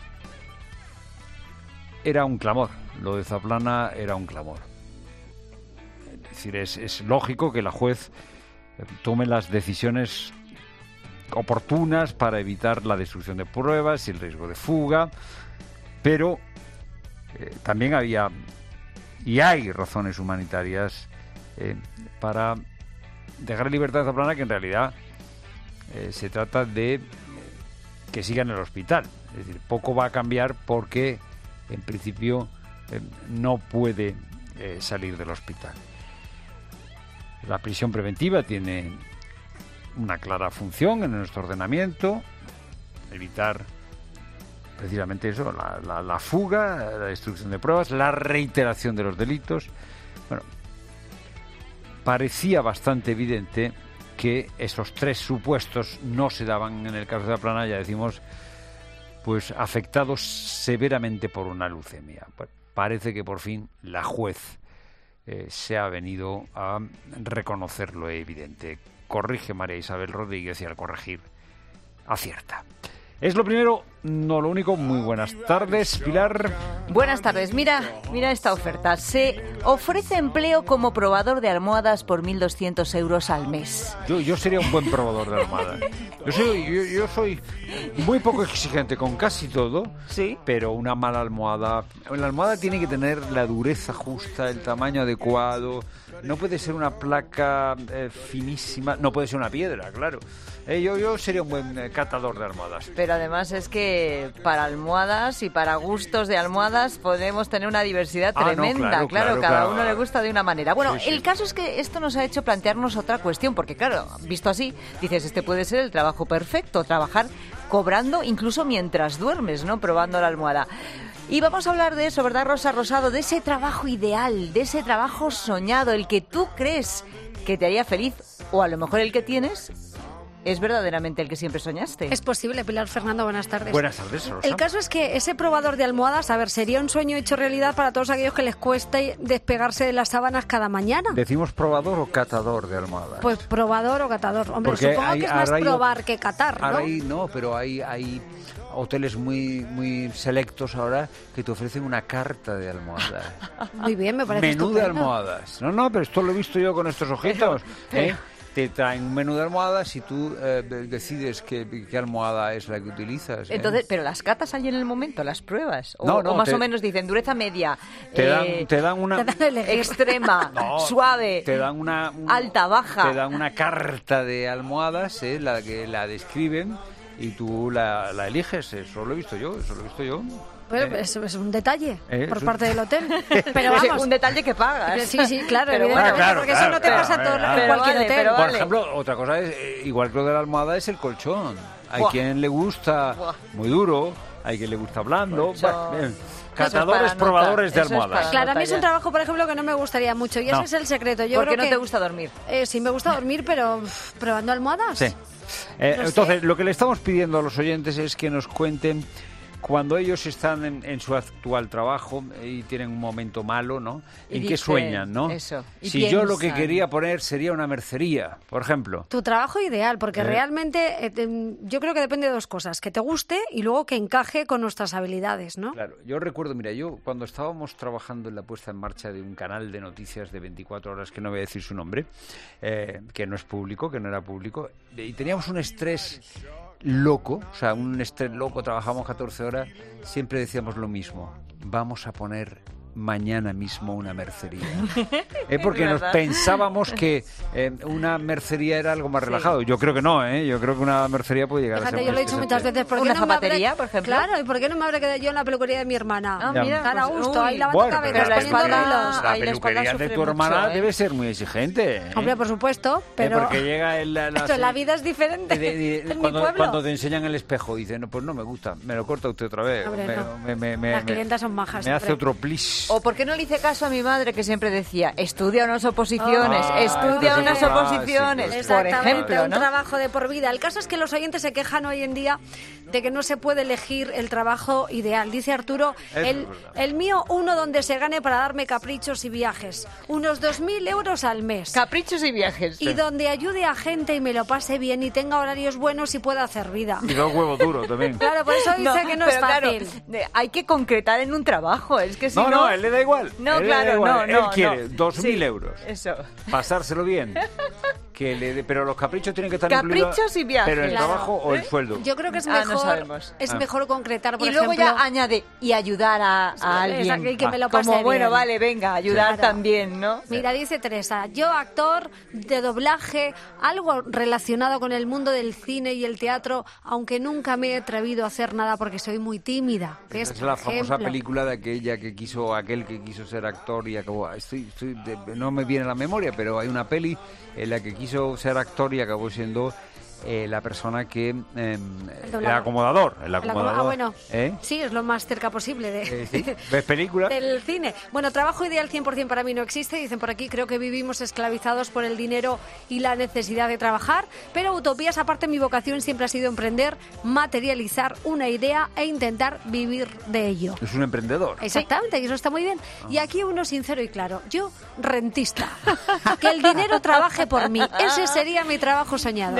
Era un clamor. Lo de Zaplana era un clamor. Es decir, es, es lógico que la juez tome las decisiones oportunas para evitar la destrucción de pruebas y el riesgo de fuga, pero eh, también había y hay razones humanitarias eh, para dejar en libertad a Zaplana, que en realidad eh, se trata de eh, que siga en el hospital. Es decir, poco va a cambiar porque en principio eh, no puede eh, salir del hospital. La prisión preventiva tiene una clara función en nuestro ordenamiento, evitar precisamente eso, la, la, la fuga, la destrucción de pruebas, la reiteración de los delitos. Bueno, parecía bastante evidente que esos tres supuestos no se daban en el caso de Zaplana, ya decimos, pues afectados severamente por una leucemia. Pues parece que por fin la juez Eh, se ha venido a reconocer lo evidente. Corrige María Isabel Rodríguez y al corregir acierta. Es lo primero, no lo único. Muy buenas tardes, Pilar. Buenas tardes. Mira, mira esta oferta. Se ofrece empleo como probador de almohadas por mil doscientos euros al mes. Yo, yo sería un buen probador de almohadas. Yo soy, yo, yo soy muy poco exigente con casi todo, sí, pero una mala almohada... La almohada tiene que tener la dureza justa, el tamaño adecuado. No puede ser una placa eh, finísima, no puede ser una piedra, claro. Eh, yo, yo sería un buen eh, catador de almohadas. Pero además es que para almohadas y para gustos de almohadas podemos tener una diversidad Ah, no, tremenda. claro, claro, claro, cada claro. uno le gusta de una manera. Bueno, Sí, sí. el caso es que esto nos ha hecho plantearnos otra cuestión, porque claro, visto así, dices, este puede ser el trabajo perfecto, trabajar cobrando incluso mientras duermes, ¿no? Probando la almohada. Y vamos a hablar de eso, ¿verdad, Rosa Rosado? De ese trabajo ideal, de ese trabajo soñado, el que tú crees que te haría feliz, o a lo mejor el que tienes es verdaderamente el que siempre soñaste. Es posible, Pilar. Fernando, buenas tardes. Buenas tardes, Rosa. El caso es que ese probador de almohadas, a ver, sería un sueño hecho realidad para todos aquellos que les cuesta despegarse de las sábanas cada mañana. ¿Decimos probador o catador de almohadas? Pues probador o catador. Hombre, Porque supongo hay- que es más ahora hay- probar que catar, ¿no? Ahora hay, no, pero hay, hay hoteles muy, muy selectos ahora que te ofrecen una carta de almohadas. Muy bien, me parece Menú de estupendo. almohadas. No, no, pero esto lo he visto yo con estos ojitos. pero- ¿eh? Te traen un menú de almohadas y tú eh, decides qué, qué almohada es la que utilizas. ¿eh? Entonces, pero las catas hay en el momento, las pruebas. O, No, no, o más te- o menos dicen dureza media, Te dan, eh, te dan una... extrema, No, suave, te dan una, un- alta, baja. Te dan una carta de almohadas, ¿eh? la que la describen y tú la, la eliges. Eso lo he visto yo, eso lo he visto yo. Bueno, Eh, eso es un detalle Eh, por es un- parte del hotel. Pero Pues vamos. un detalle que pagas. Sí, sí, claro, Pero evidentemente, bueno, claro, porque claro, eso no te claro, pasa en todo- claro. en cualquier Pero vale, hotel. pero Por vale. ejemplo, otra cosa es, eh, igual que lo de la almohada, es el colchón. Hay Buah. quien le gusta Buah. muy duro, hay quien le gusta blando. Colchón. Bueno, bien. Eso es Catadores, para nota, probadores de eso es almohadas. para Claro, a mí es un ya. trabajo, por ejemplo, que no me gustaría mucho. Y No. ese es el secreto. Yo ¿Por creo qué no que, te gusta dormir? Eh, sí, me gusta dormir, pero uf, probando almohadas. Sí. Eh, No sé. entonces, lo que le estamos pidiendo a los oyentes es que nos cuenten cuando ellos están en, en su actual trabajo y tienen un momento malo, ¿no? Y ¿En qué dicen sueñan, no? eso, y Si yo lo que piensan. quería poner sería una mercería, por ejemplo. Tu trabajo ideal, porque Eh. realmente eh, te- yo creo que depende de dos cosas, que te guste y luego que encaje con nuestras habilidades, ¿no? Claro, yo recuerdo, mira, yo cuando estábamos trabajando en la puesta en marcha de un canal de noticias de veinticuatro horas, que no voy a decir su nombre, eh, que no es público, que no era público, y teníamos un estrés loco, o sea, un estrés loco, trabajamos catorce horas, siempre decíamos lo mismo, vamos a poner mañana mismo una mercería. Eh, porque Es nos verdad. pensábamos que eh, una mercería era algo más Sí. relajado. Yo creo que no, ¿eh? Yo creo que una mercería puede llegar a Fíjate, ser yo muy lo he dicho muchas estresante. veces. ¿por qué ¿Una no me habré- zapatería, por ejemplo? Claro, ¿y por qué no me habré quedado yo en la peluquería de mi hermana? Ah, Ya. mira, Tan a pues, gusto, uy. ahí lavando Bueno, cabezas, pero la poniendo espalda- hilos. La Ahí la espalda peluquería de sufre tu mucho, hermana ¿eh? debe ser muy exigente. ¿eh? Hombre, por supuesto, Eh, pero porque llega el, la, la- esto, la vida es diferente de- de- en mi cuando, pueblo. cuando te enseñan el espejo dice, no, pues no me gusta, me lo corta usted otra vez. Hombre, me, no. me- me- me- Las me- clientas son majas, Me hace hombre. otro plis. ¿O por qué no le hice caso a mi madre que siempre decía, estudia unas oposiciones, Ah, estudia esto es unas otro clásico, oposiciones, esto. por Exactamente, ejemplo, un ¿no? trabajo de por vida. El caso es que los oyentes se quejan hoy en día de que no se puede elegir el trabajo ideal. Dice Arturo, Eso el, es verdad. el mío, uno donde se gane para darme caprichos y viajes. Unos dos mil euros al mes. Caprichos y viajes. Y donde ayude a gente y me lo pase bien y tenga horarios buenos y pueda hacer vida. Y dos huevos duros también. Claro, por eso dice que no es pero claro, fácil. de- hay que concretar en un trabajo, es que si No, no... no, él le da igual. No, Él le da claro, igual. no, Él no, quiere no. dos mil Sí, euros. Eso. Pasárselo bien. Que le dé- pero los caprichos tienen que estar Caprichos incluidos. y viajes. Pero el Claro. trabajo o el ¿Eh? sueldo. Yo creo que es Ah, no mejor, sabemos. es Ah. mejor concretar, por Y luego ejemplo. ya añade, y ayudar a, a Sí, alguien. exacto, y que me lo pase Como, bueno, bien. vale, venga, ayudar Claro. también, ¿no? Mira, dice Teresa, yo actor de doblaje, algo relacionado con el mundo del cine y el teatro, aunque nunca me he atrevido a hacer nada porque soy muy tímida. ¿Ves? Es la Por famosa ejemplo. película de aquella que quiso, aquel que quiso ser actor y acabó. Estoy, estoy de- no me viene a la memoria, pero hay una peli en la que quiso ser actor y acabó siendo eh, la persona que. eh, el doblador. acomodador. El El acomo- acomodador. ah, bueno. ¿Eh? Sí, es lo más cerca posible de, Eh, ¿sí? ¿Ves película? del cine. Bueno, trabajo ideal cien por ciento para mí no existe. Dicen por aquí, creo que vivimos esclavizados por el dinero y la necesidad de trabajar. Pero utopías aparte, mi vocación siempre ha sido emprender, materializar una idea e intentar vivir de ello. Es un emprendedor. Exactamente, y eso está muy bien. Y aquí uno sincero y claro, yo rentista. Que el dinero trabaje por mí. Ese sería mi trabajo soñado. No es mala cosa.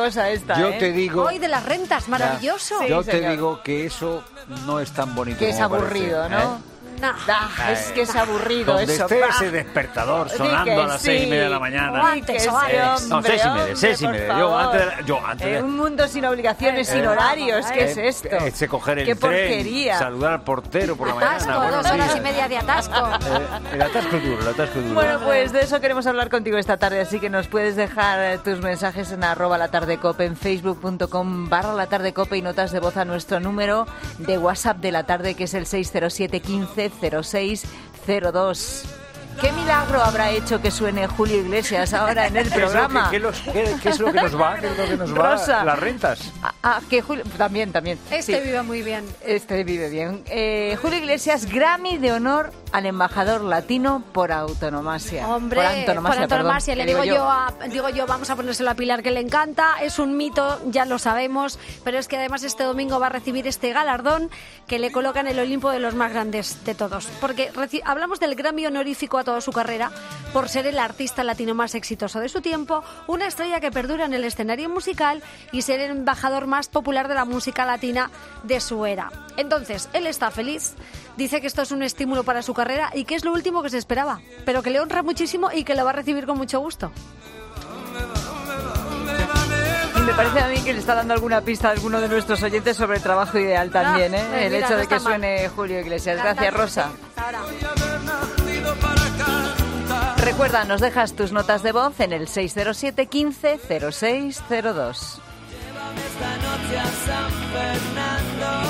cosa esta, Yo ¿eh? te digo... Hoy de las rentas, maravilloso. Ya, yo te digo que eso no es tan bonito Que es como aburrido, parece, ¿no? ¿eh? Nah. Ah, es que es aburrido Donde eso. esté bah. ese despertador Di sonando que a las seis y sí. media de la mañana. Di que sí, Eh, no, hombre, seis y media, hombre, seis y por media. Yo favor. antes de, yo antes de, Eh, un mundo sin obligaciones, sin Eh, horarios. ¿Qué es eh, esto? eh, se coger el ¡Qué tren, porquería! saludar al portero por la Atasco, mañana. buenos dos horas días. y media de atasco. Eh, el atasco es duro, el atasco es duro. Bueno, pues de eso queremos hablar contigo esta tarde, así que nos puedes dejar eh, tus mensajes en arroba la tarde cope, en facebook.com barra la tarde cope y notas de voz a nuestro número de WhatsApp de la tarde, que es el seis cero siete quince cero seis cero dos. ¿Qué milagro habrá hecho que suene Julio Iglesias ahora en el ¿Qué es lo que- programa? ¿Qué, los- qué- qué es lo que nos va? ¿Qué es lo que nos va? Rosa. Las rentas. Ah, ah, que Julio... También, también. Este sí. vive muy bien. Este vive bien. Eh, Julio Iglesias, Grammy de honor al embajador latino por autonomasia. Hombre, por antonomasia, por antonomasia, perdón, le que digo yo, a, digo yo, vamos a ponérselo a Pilar, que le encanta, es un mito, ya lo sabemos, pero es que además este domingo va a recibir este galardón que le coloca en el Olimpo de los más grandes de todos, porque reci- hablamos del Grammy honorífico a toda su carrera por ser el artista latino más exitoso de su tiempo, una estrella que perdura en el escenario musical y ser el embajador más popular de la música latina de su era. Entonces, él está feliz, dice que esto es un estímulo para su carrera y que es lo último que se esperaba, pero que le honra muchísimo y que lo va a recibir con mucho gusto. Y me parece a mí que le está dando alguna pista a alguno de nuestros oyentes sobre el trabajo ideal también, ¿eh? Ah, pues el mira, hecho no de que está mal. suene Julio Iglesias. Gracias, Rosa. Hasta ahora. Recuerda, nos dejas tus notas de voz en el seis cero siete quince cero seis cero dos. Esta noche a San Fernando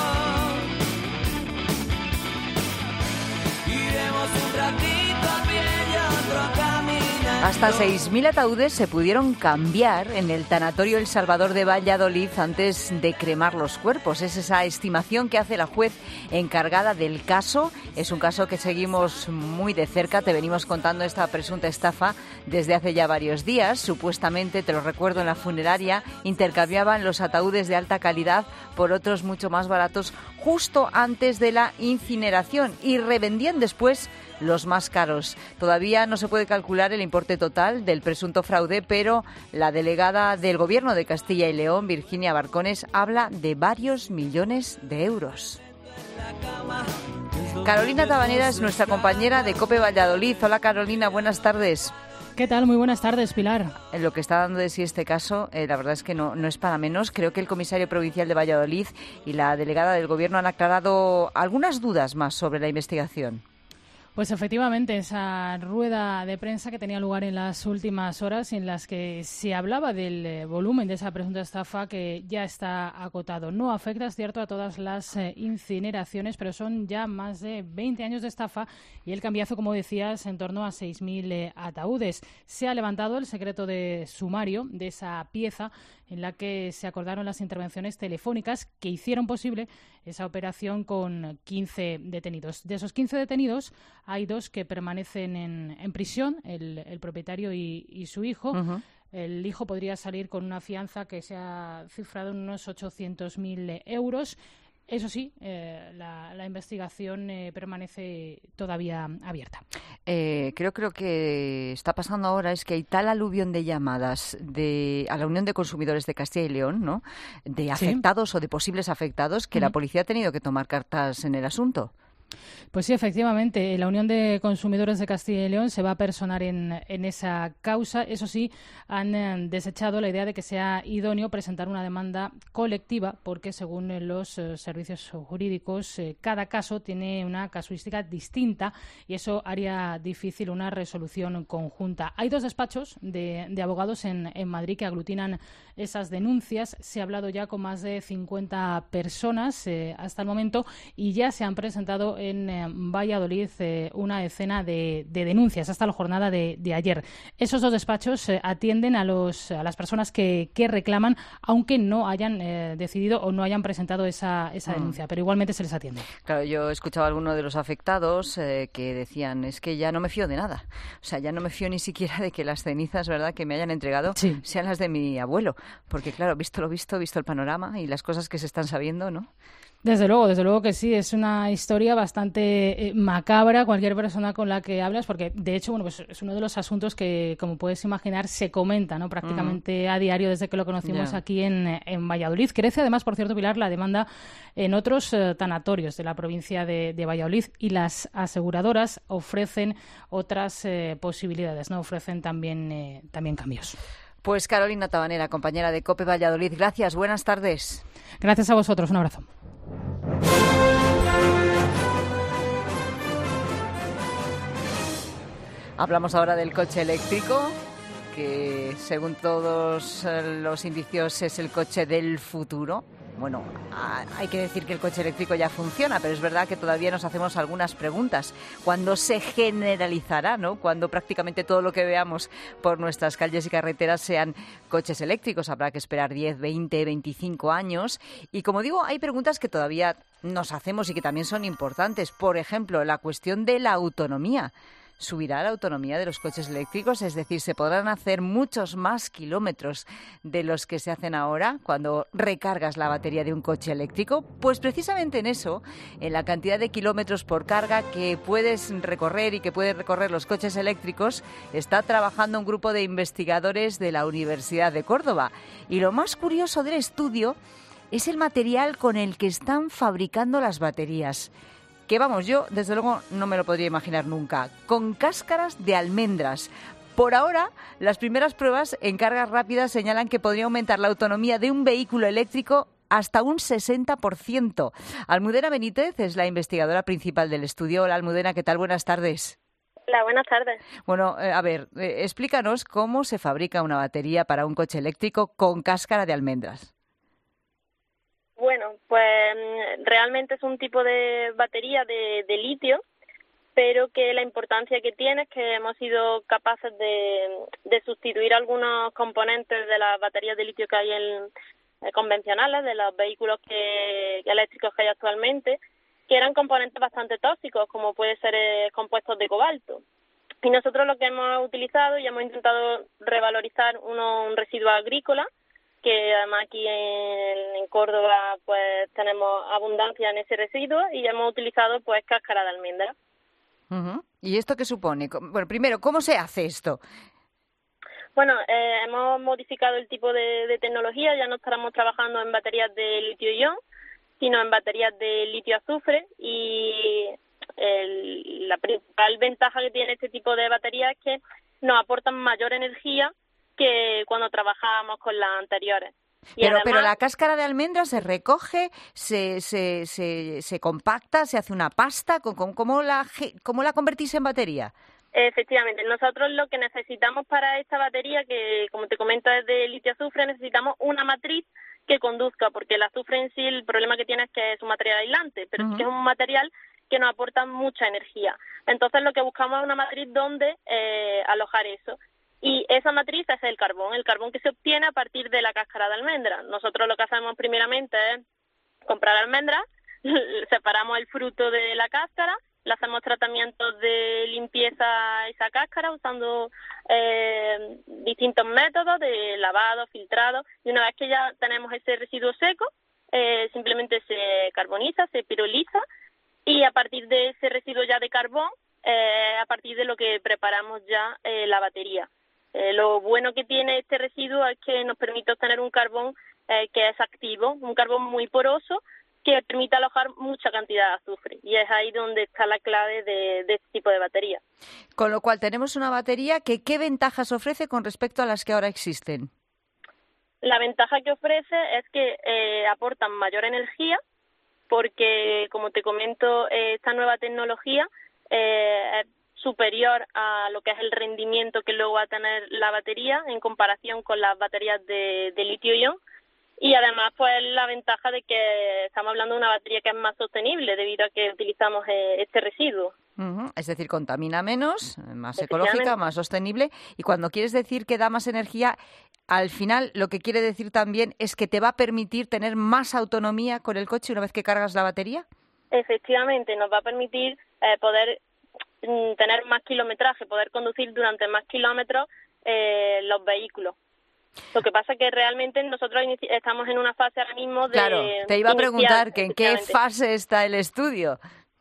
iremos un ratito a pie y otro caminando. Hasta seis mil ataúdes se pudieron cambiar en el tanatorio El Salvador de Valladolid antes de cremar los cuerpos. Es esa estimación que hace la juez encargada del caso. Es un caso que seguimos muy de cerca. Te venimos contando esta presunta estafa desde hace ya varios días. Supuestamente, te lo recuerdo, en la funeraria intercambiaban los ataúdes de alta calidad por otros mucho más baratos justo antes de la incineración y revendían después los más caros. Todavía no se puede calcular el importe total del presunto fraude, pero la delegada del Gobierno de Castilla y León, Virginia Barcones, habla de varios millones de euros. Carolina Tabanera es nuestra compañera de COPE Valladolid. Hola, Carolina, buenas tardes. ¿Qué tal? Muy buenas tardes, Pilar. En lo que está dando de sí este caso, eh, la verdad es que no, no es para menos. Creo que el comisario provincial de Valladolid y la delegada del Gobierno han aclarado algunas dudas más sobre la investigación. Pues efectivamente, esa rueda de prensa que tenía lugar en las últimas horas en las que se hablaba del eh, volumen de esa presunta estafa que ya está acotado. No afecta, es cierto, a todas las eh, incineraciones, pero son ya más de veinte años de estafa y el cambiazo, como decías, en torno a seis mil eh, ataúdes. Se ha levantado el secreto de sumario de esa pieza en la que se acordaron las intervenciones telefónicas que hicieron posible esa operación con quince detenidos. De esos quince detenidos, hay dos que permanecen en, en prisión, el, el propietario y, y su hijo. Uh-huh. El hijo podría salir con una fianza que se ha cifrado en unos ochocientos mil euros. Eso sí, eh, la, la investigación eh, permanece todavía abierta. Eh, creo que lo que está pasando ahora es que hay tal aluvión de llamadas de, a la Unión de Consumidores de Castilla y León, ¿no?, de afectados sí. o de posibles afectados, que uh-huh. la policía ha tenido que tomar cartas en el asunto. Pues sí, efectivamente, la Unión de Consumidores de Castilla y León se va a personar en, en esa causa. Eso sí, han eh, desechado la idea de que sea idóneo presentar una demanda colectiva porque, según eh, los eh, servicios jurídicos, eh, cada caso tiene una casuística distinta y eso haría difícil una resolución conjunta. Hay dos despachos de, de abogados en, en Madrid que aglutinan esas denuncias. Se ha hablado ya con más de cincuenta personas eh, hasta el momento y ya se han presentado en eh, Valladolid eh, una decena de, de denuncias hasta la jornada de, de ayer. Esos dos despachos eh, atienden a, los, a las personas que, que reclaman, aunque no hayan eh, decidido o no hayan presentado esa, esa denuncia, mm. pero igualmente se les atiende. Claro, yo he escuchado a algunos de los afectados eh, que decían, es que ya no me fío de nada. O sea, ya no me fío ni siquiera de que las cenizas, ¿verdad?, que me hayan entregado sí. sean las de mi abuelo. Porque, claro, visto lo visto, visto el panorama y las cosas que se están sabiendo, ¿no? Desde luego, desde luego que sí, es una historia bastante bastante eh, macabra cualquier persona con la que hablas, porque de hecho, bueno, pues es uno de los asuntos que, como puedes imaginar, se comenta, ¿no? Prácticamente mm. a diario desde que lo conocimos yeah. aquí en, en Valladolid. Crece además, por cierto, Pilar, la demanda en otros eh, tanatorios de la provincia de, de Valladolid, y las aseguradoras ofrecen otras eh, posibilidades, ¿no? Ofrecen también, eh, también cambios. Pues Carolina Tabanera, compañera de COPE Valladolid, gracias, buenas tardes. Gracias a vosotros, un abrazo. Hablamos ahora del coche eléctrico, que según todos los indicios es el coche del futuro. Bueno, hay que decir que el coche eléctrico ya funciona, pero es verdad que todavía nos hacemos algunas preguntas. ¿Cuándo se generalizará, no? Cuando prácticamente todo lo que veamos por nuestras calles y carreteras sean coches eléctricos. Habrá que esperar diez, veinte, veinticinco años. Y como digo, hay preguntas que todavía nos hacemos y que también son importantes. Por ejemplo, la cuestión de la autonomía. ¿Subirá la autonomía de los coches eléctricos? Es decir, ¿se podrán hacer muchos más kilómetros de los que se hacen ahora cuando recargas la batería de un coche eléctrico? Pues precisamente en eso, en la cantidad de kilómetros por carga que puedes recorrer y que pueden recorrer los coches eléctricos, está trabajando un grupo de investigadores de la Universidad de Córdoba. Y lo más curioso del estudio es el material con el que están fabricando las baterías. Que vamos, yo desde luego no me lo podría imaginar nunca, con cáscaras de almendras. Por ahora, las primeras pruebas en cargas rápidas señalan que podría aumentar la autonomía de un vehículo eléctrico hasta un sesenta por ciento. Almudena Benítez es la investigadora principal del estudio. Hola Almudena, ¿qué tal? Buenas tardes. Hola, buenas tardes. Bueno, eh, a ver, eh, explícanos cómo se fabrica una batería para un coche eléctrico con cáscara de almendras. Bueno, pues realmente es un tipo de batería de, de litio, pero que la importancia que tiene es que hemos sido capaces de, de sustituir algunos componentes de las baterías de litio que hay en, eh, convencionales, de los vehículos que, eléctricos que hay actualmente, que eran componentes bastante tóxicos, como puede ser eh, compuestos de cobalto. Y nosotros lo que hemos utilizado y hemos intentado revalorizar uno, un residuo agrícola, que además aquí en, en Córdoba pues tenemos abundancia en ese residuo, y hemos utilizado pues cáscara de almendra. Uh-huh. ¿Y esto qué supone? Bueno, primero, ¿cómo se hace esto? Bueno, eh, hemos modificado el tipo de, de tecnología, ya no estaremos trabajando en baterías de litio-ion, sino en baterías de litio-azufre, y el, la principal ventaja que tiene este tipo de baterías es que nos aportan mayor energía que cuando trabajábamos con las anteriores. Y pero, además, pero la cáscara de almendra se recoge, se, se, se, se compacta, se hace una pasta. ¿Cómo, cómo, la, ¿Cómo la convertís en batería? Efectivamente, nosotros lo que necesitamos para esta batería, que como te comento es de litio-azufre, necesitamos una matriz que conduzca, porque el azufre en sí, el problema que tiene es que es un material aislante, pero uh-huh. sí que es un material que nos aporta mucha energía. Entonces lo que buscamos es una matriz donde eh, alojar eso. Y esa matriz es el carbón, el carbón que se obtiene a partir de la cáscara de almendra. Nosotros lo que hacemos primeramente es comprar almendras, separamos el fruto de la cáscara, le hacemos tratamientos de limpieza a esa cáscara usando eh, distintos métodos de lavado, filtrado, y una vez que ya tenemos ese residuo seco, eh, simplemente se carboniza, se piroliza, y a partir de ese residuo ya de carbón, eh, a partir de lo que preparamos ya eh, la batería. Eh, lo bueno que tiene este residuo es que nos permite obtener un carbón eh, que es activo, un carbón muy poroso que permite alojar mucha cantidad de azufre, y es ahí donde está la clave de, de este tipo de batería. Con lo cual tenemos una batería que ¿qué ventajas ofrece con respecto a las que ahora existen? La ventaja que ofrece es que eh, aportan mayor energía, porque como te comento, eh, esta nueva tecnología eh, es superior a lo que es el rendimiento que luego va a tener la batería en comparación con las baterías de, de litio-ion, y además pues la ventaja de que estamos hablando de una batería que es más sostenible debido a que utilizamos eh, este residuo. Uh-huh. Es decir, contamina menos, más ecológica, más sostenible, y cuando quieres decir que da más energía, al final lo que quiere decir también es que te va a permitir tener más autonomía con el coche una vez que cargas la batería. Efectivamente, nos va a permitir eh, poder tener más kilometraje, poder conducir durante más kilómetros eh, los vehículos. Lo que pasa es que realmente nosotros estamos en una fase ahora mismo de... Claro, te iba a preguntar que en qué fase está el estudio.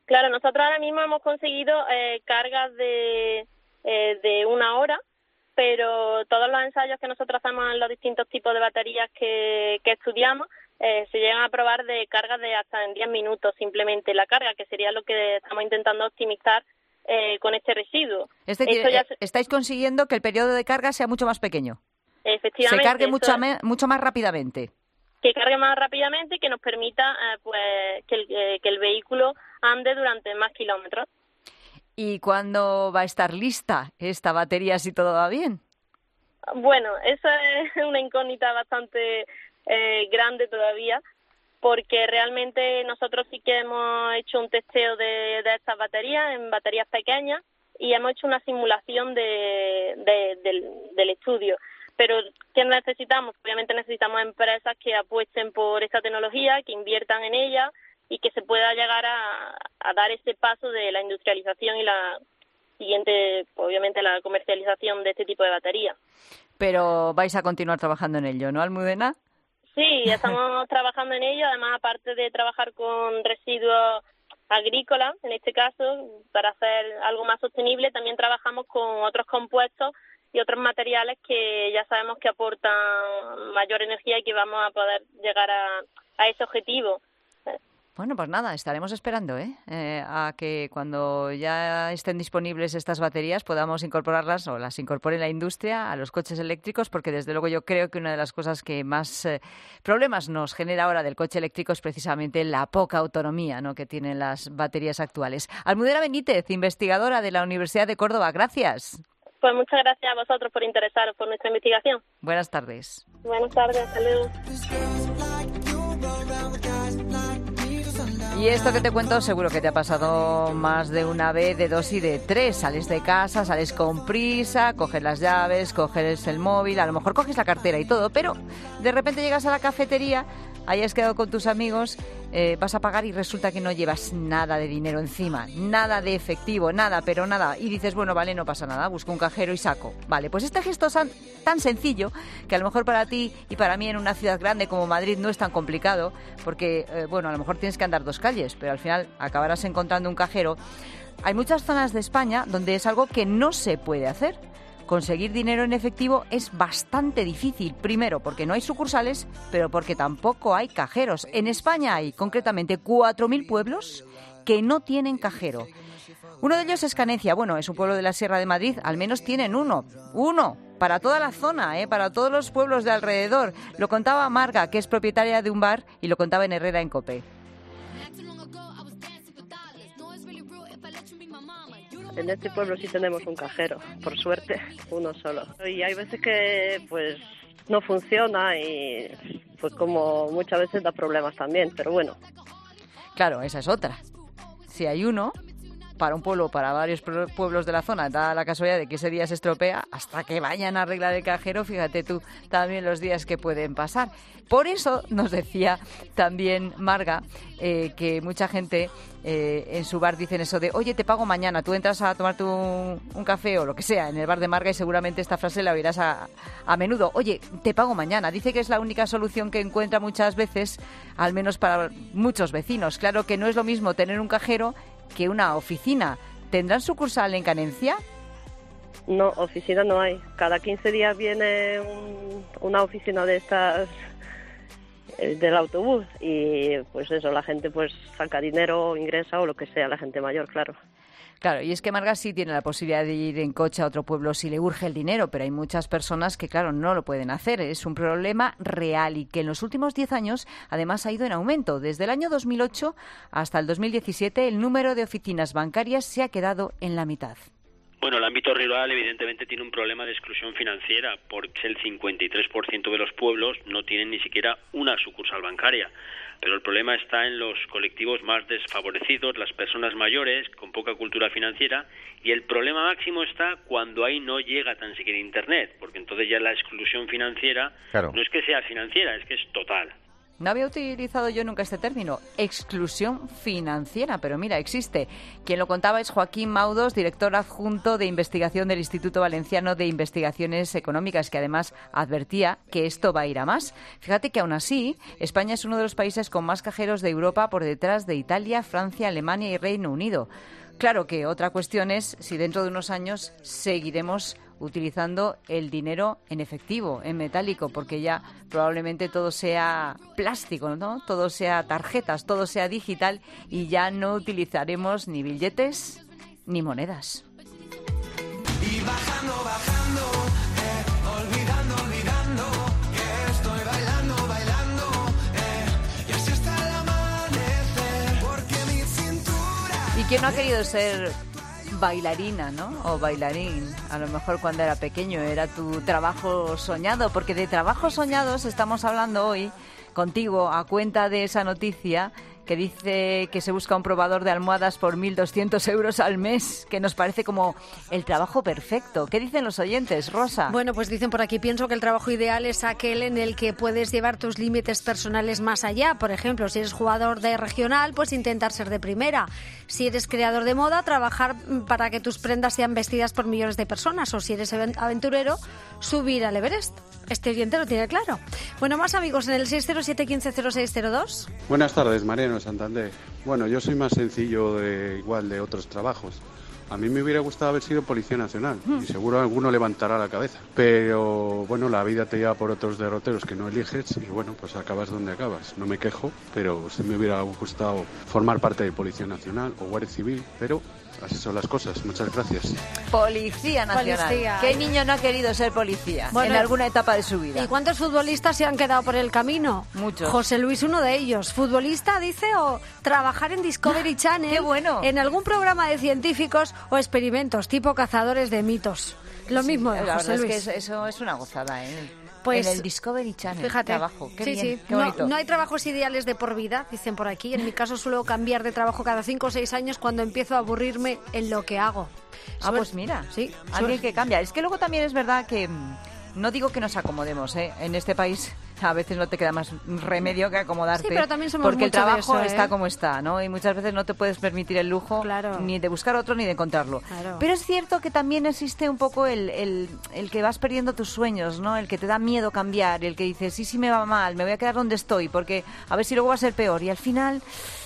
Claro, nosotros ahora mismo hemos conseguido eh, cargas de, eh, de una hora, pero todos los ensayos que nosotros hacemos en los distintos tipos de baterías que, que estudiamos eh, se llegan a probar de cargas de hasta en diez minutos simplemente la carga, que sería lo que estamos intentando optimizar eh, con este residuo. Es decir, Esto ya se... estáis consiguiendo que el periodo de carga sea mucho más pequeño. Efectivamente. Se cargue eso... mucho, me, mucho más rápidamente. Que cargue más rápidamente y que nos permita eh, pues que el, eh, que el vehículo ande durante más kilómetros. ¿Y cuándo va a estar lista esta batería si todo va bien? Bueno, esa es una incógnita bastante eh, grande todavía, porque realmente nosotros sí que hemos hecho un testeo de, de estas baterías en baterías pequeñas y hemos hecho una simulación de, de, del, del estudio. Pero ¿qué necesitamos? Obviamente necesitamos empresas que apuesten por esta tecnología, que inviertan en ella y que se pueda llegar a, a dar ese paso de la industrialización y la siguiente, obviamente, la comercialización de este tipo de baterías. Pero vais a continuar trabajando en ello, ¿no, Almudena? Sí, estamos trabajando en ello. Además, aparte de trabajar con residuos agrícolas, en este caso, para hacer algo más sostenible, también trabajamos con otros compuestos y otros materiales que ya sabemos que aportan mayor energía y que vamos a poder llegar a, a ese objetivo. Bueno, pues nada, estaremos esperando ¿eh? Eh, a que cuando ya estén disponibles estas baterías podamos incorporarlas o las incorpore la industria a los coches eléctricos, porque desde luego yo creo que una de las cosas que más eh, problemas nos genera ahora del coche eléctrico es precisamente la poca autonomía, ¿no?, que tienen las baterías actuales. Almudena Benítez, investigadora de la Universidad de Córdoba, gracias. Pues muchas gracias a vosotros por interesaros por nuestra investigación. Buenas tardes. Buenas tardes, hasta luego. Y esto que te cuento seguro que te ha pasado más de una vez, de dos y de tres. Sales de casa, sales con prisa, coges las llaves, coges el móvil, a lo mejor coges la cartera y todo, pero de repente llegas a la cafetería, hayas quedado con tus amigos, eh, vas a pagar y resulta que no llevas nada de dinero encima, nada de efectivo, nada, pero nada. Y dices, bueno, vale, no pasa nada, busco un cajero y saco. Vale, pues este gesto es tan sencillo que a lo mejor para ti y para mí en una ciudad grande como Madrid no es tan complicado, porque, eh, bueno, a lo mejor tienes que andar dos calles, pero al final acabarás encontrando un cajero. Hay muchas zonas de España donde es algo que no se puede hacer. Conseguir dinero en efectivo es bastante difícil, primero porque no hay sucursales, pero porque tampoco hay cajeros. En España hay concretamente cuatro mil pueblos que no tienen cajero. Uno de ellos es Canencia, bueno, es un pueblo de la Sierra de Madrid, al menos tienen uno, uno, para toda la zona, ¿eh? Para todos los pueblos de alrededor. Lo contaba Marga, que es propietaria de un bar, y lo contaba en Herrera en COPE. En este pueblo sí tenemos un cajero, por suerte, uno solo. Y hay veces que pues no funciona y pues como muchas veces da problemas también, pero bueno. Claro, esa es otra. Si hay uno, para un pueblo, para varios pueblos de la zona, da la casualidad de que ese día se estropea, hasta que vayan a arreglar el cajero, fíjate tú también los días que pueden pasar. Por eso nos decía también Marga eh, que mucha gente eh, en su bar dicen eso de, oye, te pago mañana, tú entras a tomarte un, un café o lo que sea en el bar de Marga y seguramente esta frase la oirás a, a menudo, oye, te pago mañana. Dice que es la única solución que encuentra muchas veces, al menos para muchos vecinos. Claro que no es lo mismo tener un cajero que una oficina. ¿Tendrán sucursal en Canencia? No, oficina no hay. Cada quince días viene un, una oficina de estas eh, del autobús y pues eso, la gente pues saca dinero, ingresa o lo que sea, la gente mayor, claro. Claro, y es que Marga sí tiene la posibilidad de ir en coche a otro pueblo si le urge el dinero, pero hay muchas personas que, claro, no lo pueden hacer. Es un problema real y que en los últimos diez años, además, ha ido en aumento. Desde el año dos mil ocho hasta el dos mil diecisiete, el número de oficinas bancarias se ha quedado en la mitad. Bueno, el ámbito rural evidentemente tiene un problema de exclusión financiera porque el cincuenta y tres por ciento de los pueblos no tienen ni siquiera una sucursal bancaria. Pero el problema está en los colectivos más desfavorecidos, las personas mayores con poca cultura financiera, y el problema máximo está cuando ahí no llega tan siquiera Internet, porque entonces ya la exclusión financiera Claro. no es que sea financiera, es que es total. No había utilizado yo nunca este término, exclusión financiera, pero mira, existe. Quien lo contaba es Joaquín Maudos, director adjunto de investigación del Instituto Valenciano de Investigaciones Económicas, que además advertía que esto va a ir a más. Fíjate que aún así, España es uno de los países con más cajeros de Europa por detrás de Italia, Francia, Alemania y Reino Unido. Claro que otra cuestión es si dentro de unos años seguiremos utilizando el dinero en efectivo, en metálico, porque ya probablemente todo sea plástico, ¿no? Todo sea tarjetas, todo sea digital y ya no utilizaremos ni billetes ni monedas. Y bajando, bajando, eh, olvidando, olvidando, que estoy bailando, bailando, eh, y así hasta el amanecer, porque mi cintura... ¿Y quién no ha querido ser bailarina, ¿no? O bailarín. A lo mejor cuando era pequeño era tu trabajo soñado, porque de trabajos soñados estamos hablando hoy contigo a cuenta de esa noticia que dice que se busca un probador de almohadas por mil doscientos euros al mes, que nos parece como el trabajo perfecto. ¿Qué dicen los oyentes, Rosa? Bueno, pues dicen por aquí, pienso que el trabajo ideal es aquel en el que puedes llevar tus límites personales más allá. Por ejemplo, si eres jugador de regional, pues intentar ser de primera. Si eres creador de moda, trabajar para que tus prendas sean vestidas por millones de personas. O si eres aventurero, subir al Everest. Este oyente lo tiene claro. Bueno, más amigos en el seis cero siete, uno cinco cero seis cero dos. Buenas tardes, Mariano Santander. Bueno, yo soy más sencillo de igual de otros trabajos. A mí me hubiera gustado haber sido Policía Nacional y seguro alguno levantará la cabeza. Pero bueno, la vida te lleva por otros derroteros que no eliges y bueno, pues acabas donde acabas. No me quejo, pero sí me hubiera gustado formar parte de Policía Nacional o Guardia Civil, pero así son las cosas. Muchas gracias. Policía Nacional. Policía. ¿Qué niño no ha querido ser policía Bueno, en alguna etapa de su vida? ¿Y cuántos futbolistas se han quedado por el camino? Muchos. José Luis, uno de ellos. ¿Futbolista, dice, o trabajar en Discovery Channel? ¡Qué bueno! En algún programa de científicos o experimentos, tipo cazadores de mitos. Lo Sí, mismo de la José verdad Luis. es que eso es una gozada, ¿eh? Pues, en el Discovery Channel, fíjate, trabajo. Qué sí, bien, sí. qué No, bonito. no hay trabajos ideales de por vida, dicen por aquí. En mi caso suelo cambiar de trabajo cada cinco o seis años cuando empiezo a aburrirme en lo que hago. Ah, pues mira, sí, alguien que cambia. Es que luego también es verdad que, no digo que nos acomodemos, ¿eh? En este país a veces no te queda más remedio que acomodarte. Sí, pero también somos porque el mucho de trabajo eso, ¿eh? está como está, ¿no? Y muchas veces no te puedes permitir el lujo ni de buscar otro ni de encontrarlo. Claro. Pero es cierto que también existe un poco el, el, el que vas perdiendo tus sueños, ¿no? El que te da miedo cambiar, el que dices, sí, sí me va mal, me voy a quedar donde estoy, porque a ver si luego va a ser peor. Y al final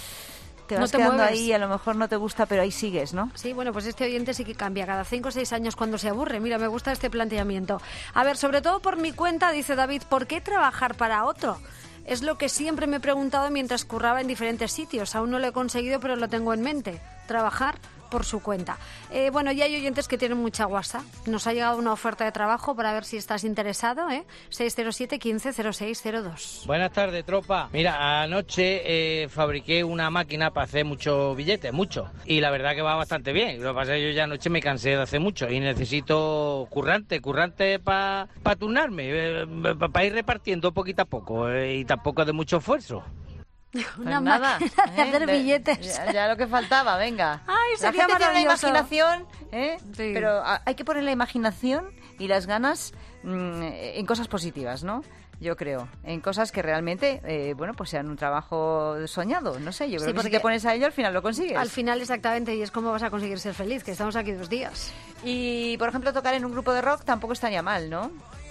te vas No te quedando mueves. ahí, a lo mejor no te gusta, pero ahí sigues, ¿no? Sí, bueno, pues este oyente sí que cambia cada cinco o seis años cuando se aburre. Mira, me gusta este planteamiento. A ver, sobre todo por mi cuenta, dice David, ¿por qué trabajar para otro? Es lo que siempre me he preguntado mientras curraba en diferentes sitios. Aún no lo he conseguido, pero lo tengo en mente. Trabajar por su cuenta. Eh, bueno, ya hay oyentes que tienen mucha guasa. Nos ha llegado una oferta de trabajo para ver si estás interesado, ¿eh? seis cero siete, uno cinco cero seis cero dos. Buenas tardes, tropa. Mira, anoche eh, fabriqué una máquina para hacer muchos billetes, muchos. Y la verdad que va bastante bien. Lo que pasa es que yo ya anoche me cansé de hacer mucho y necesito currante, currante para pa turnarme, eh, para ir repartiendo poquito a poco eh, y tampoco de mucho esfuerzo. Una Pues nada, máquina de ¿eh? hacer De- billetes. Ya, ya lo que faltaba, venga. Ay, la sería gente tiene la maravilloso. imaginación, ¿eh? Pero a- hay que poner la imaginación y las ganas mm, en cosas positivas, ¿no? Yo creo, en cosas que realmente, eh, bueno, pues sean un trabajo soñado, no sé, yo creo Sí, que si porque te pones a ello al final lo consigues. Al final, exactamente, y es como vas a conseguir ser feliz, que estamos aquí dos días. Y, por ejemplo, tocar en un grupo de rock tampoco estaría mal, ¿no?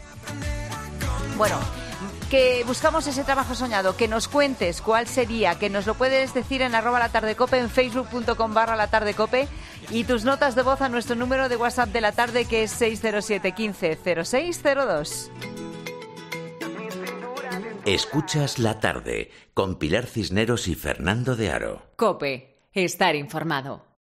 Bueno, que buscamos ese trabajo soñado, que nos cuentes cuál sería, que nos lo puedes decir en arroba la tarde cope, en facebook punto com barra la tarde cope, y tus notas de voz a nuestro número de WhatsApp de la tarde, que es seis cero siete, uno cinco cero seis cero dos. Escuchas La Tarde con Pilar Cisneros y Fernando de Aro. COPE. Estar informado.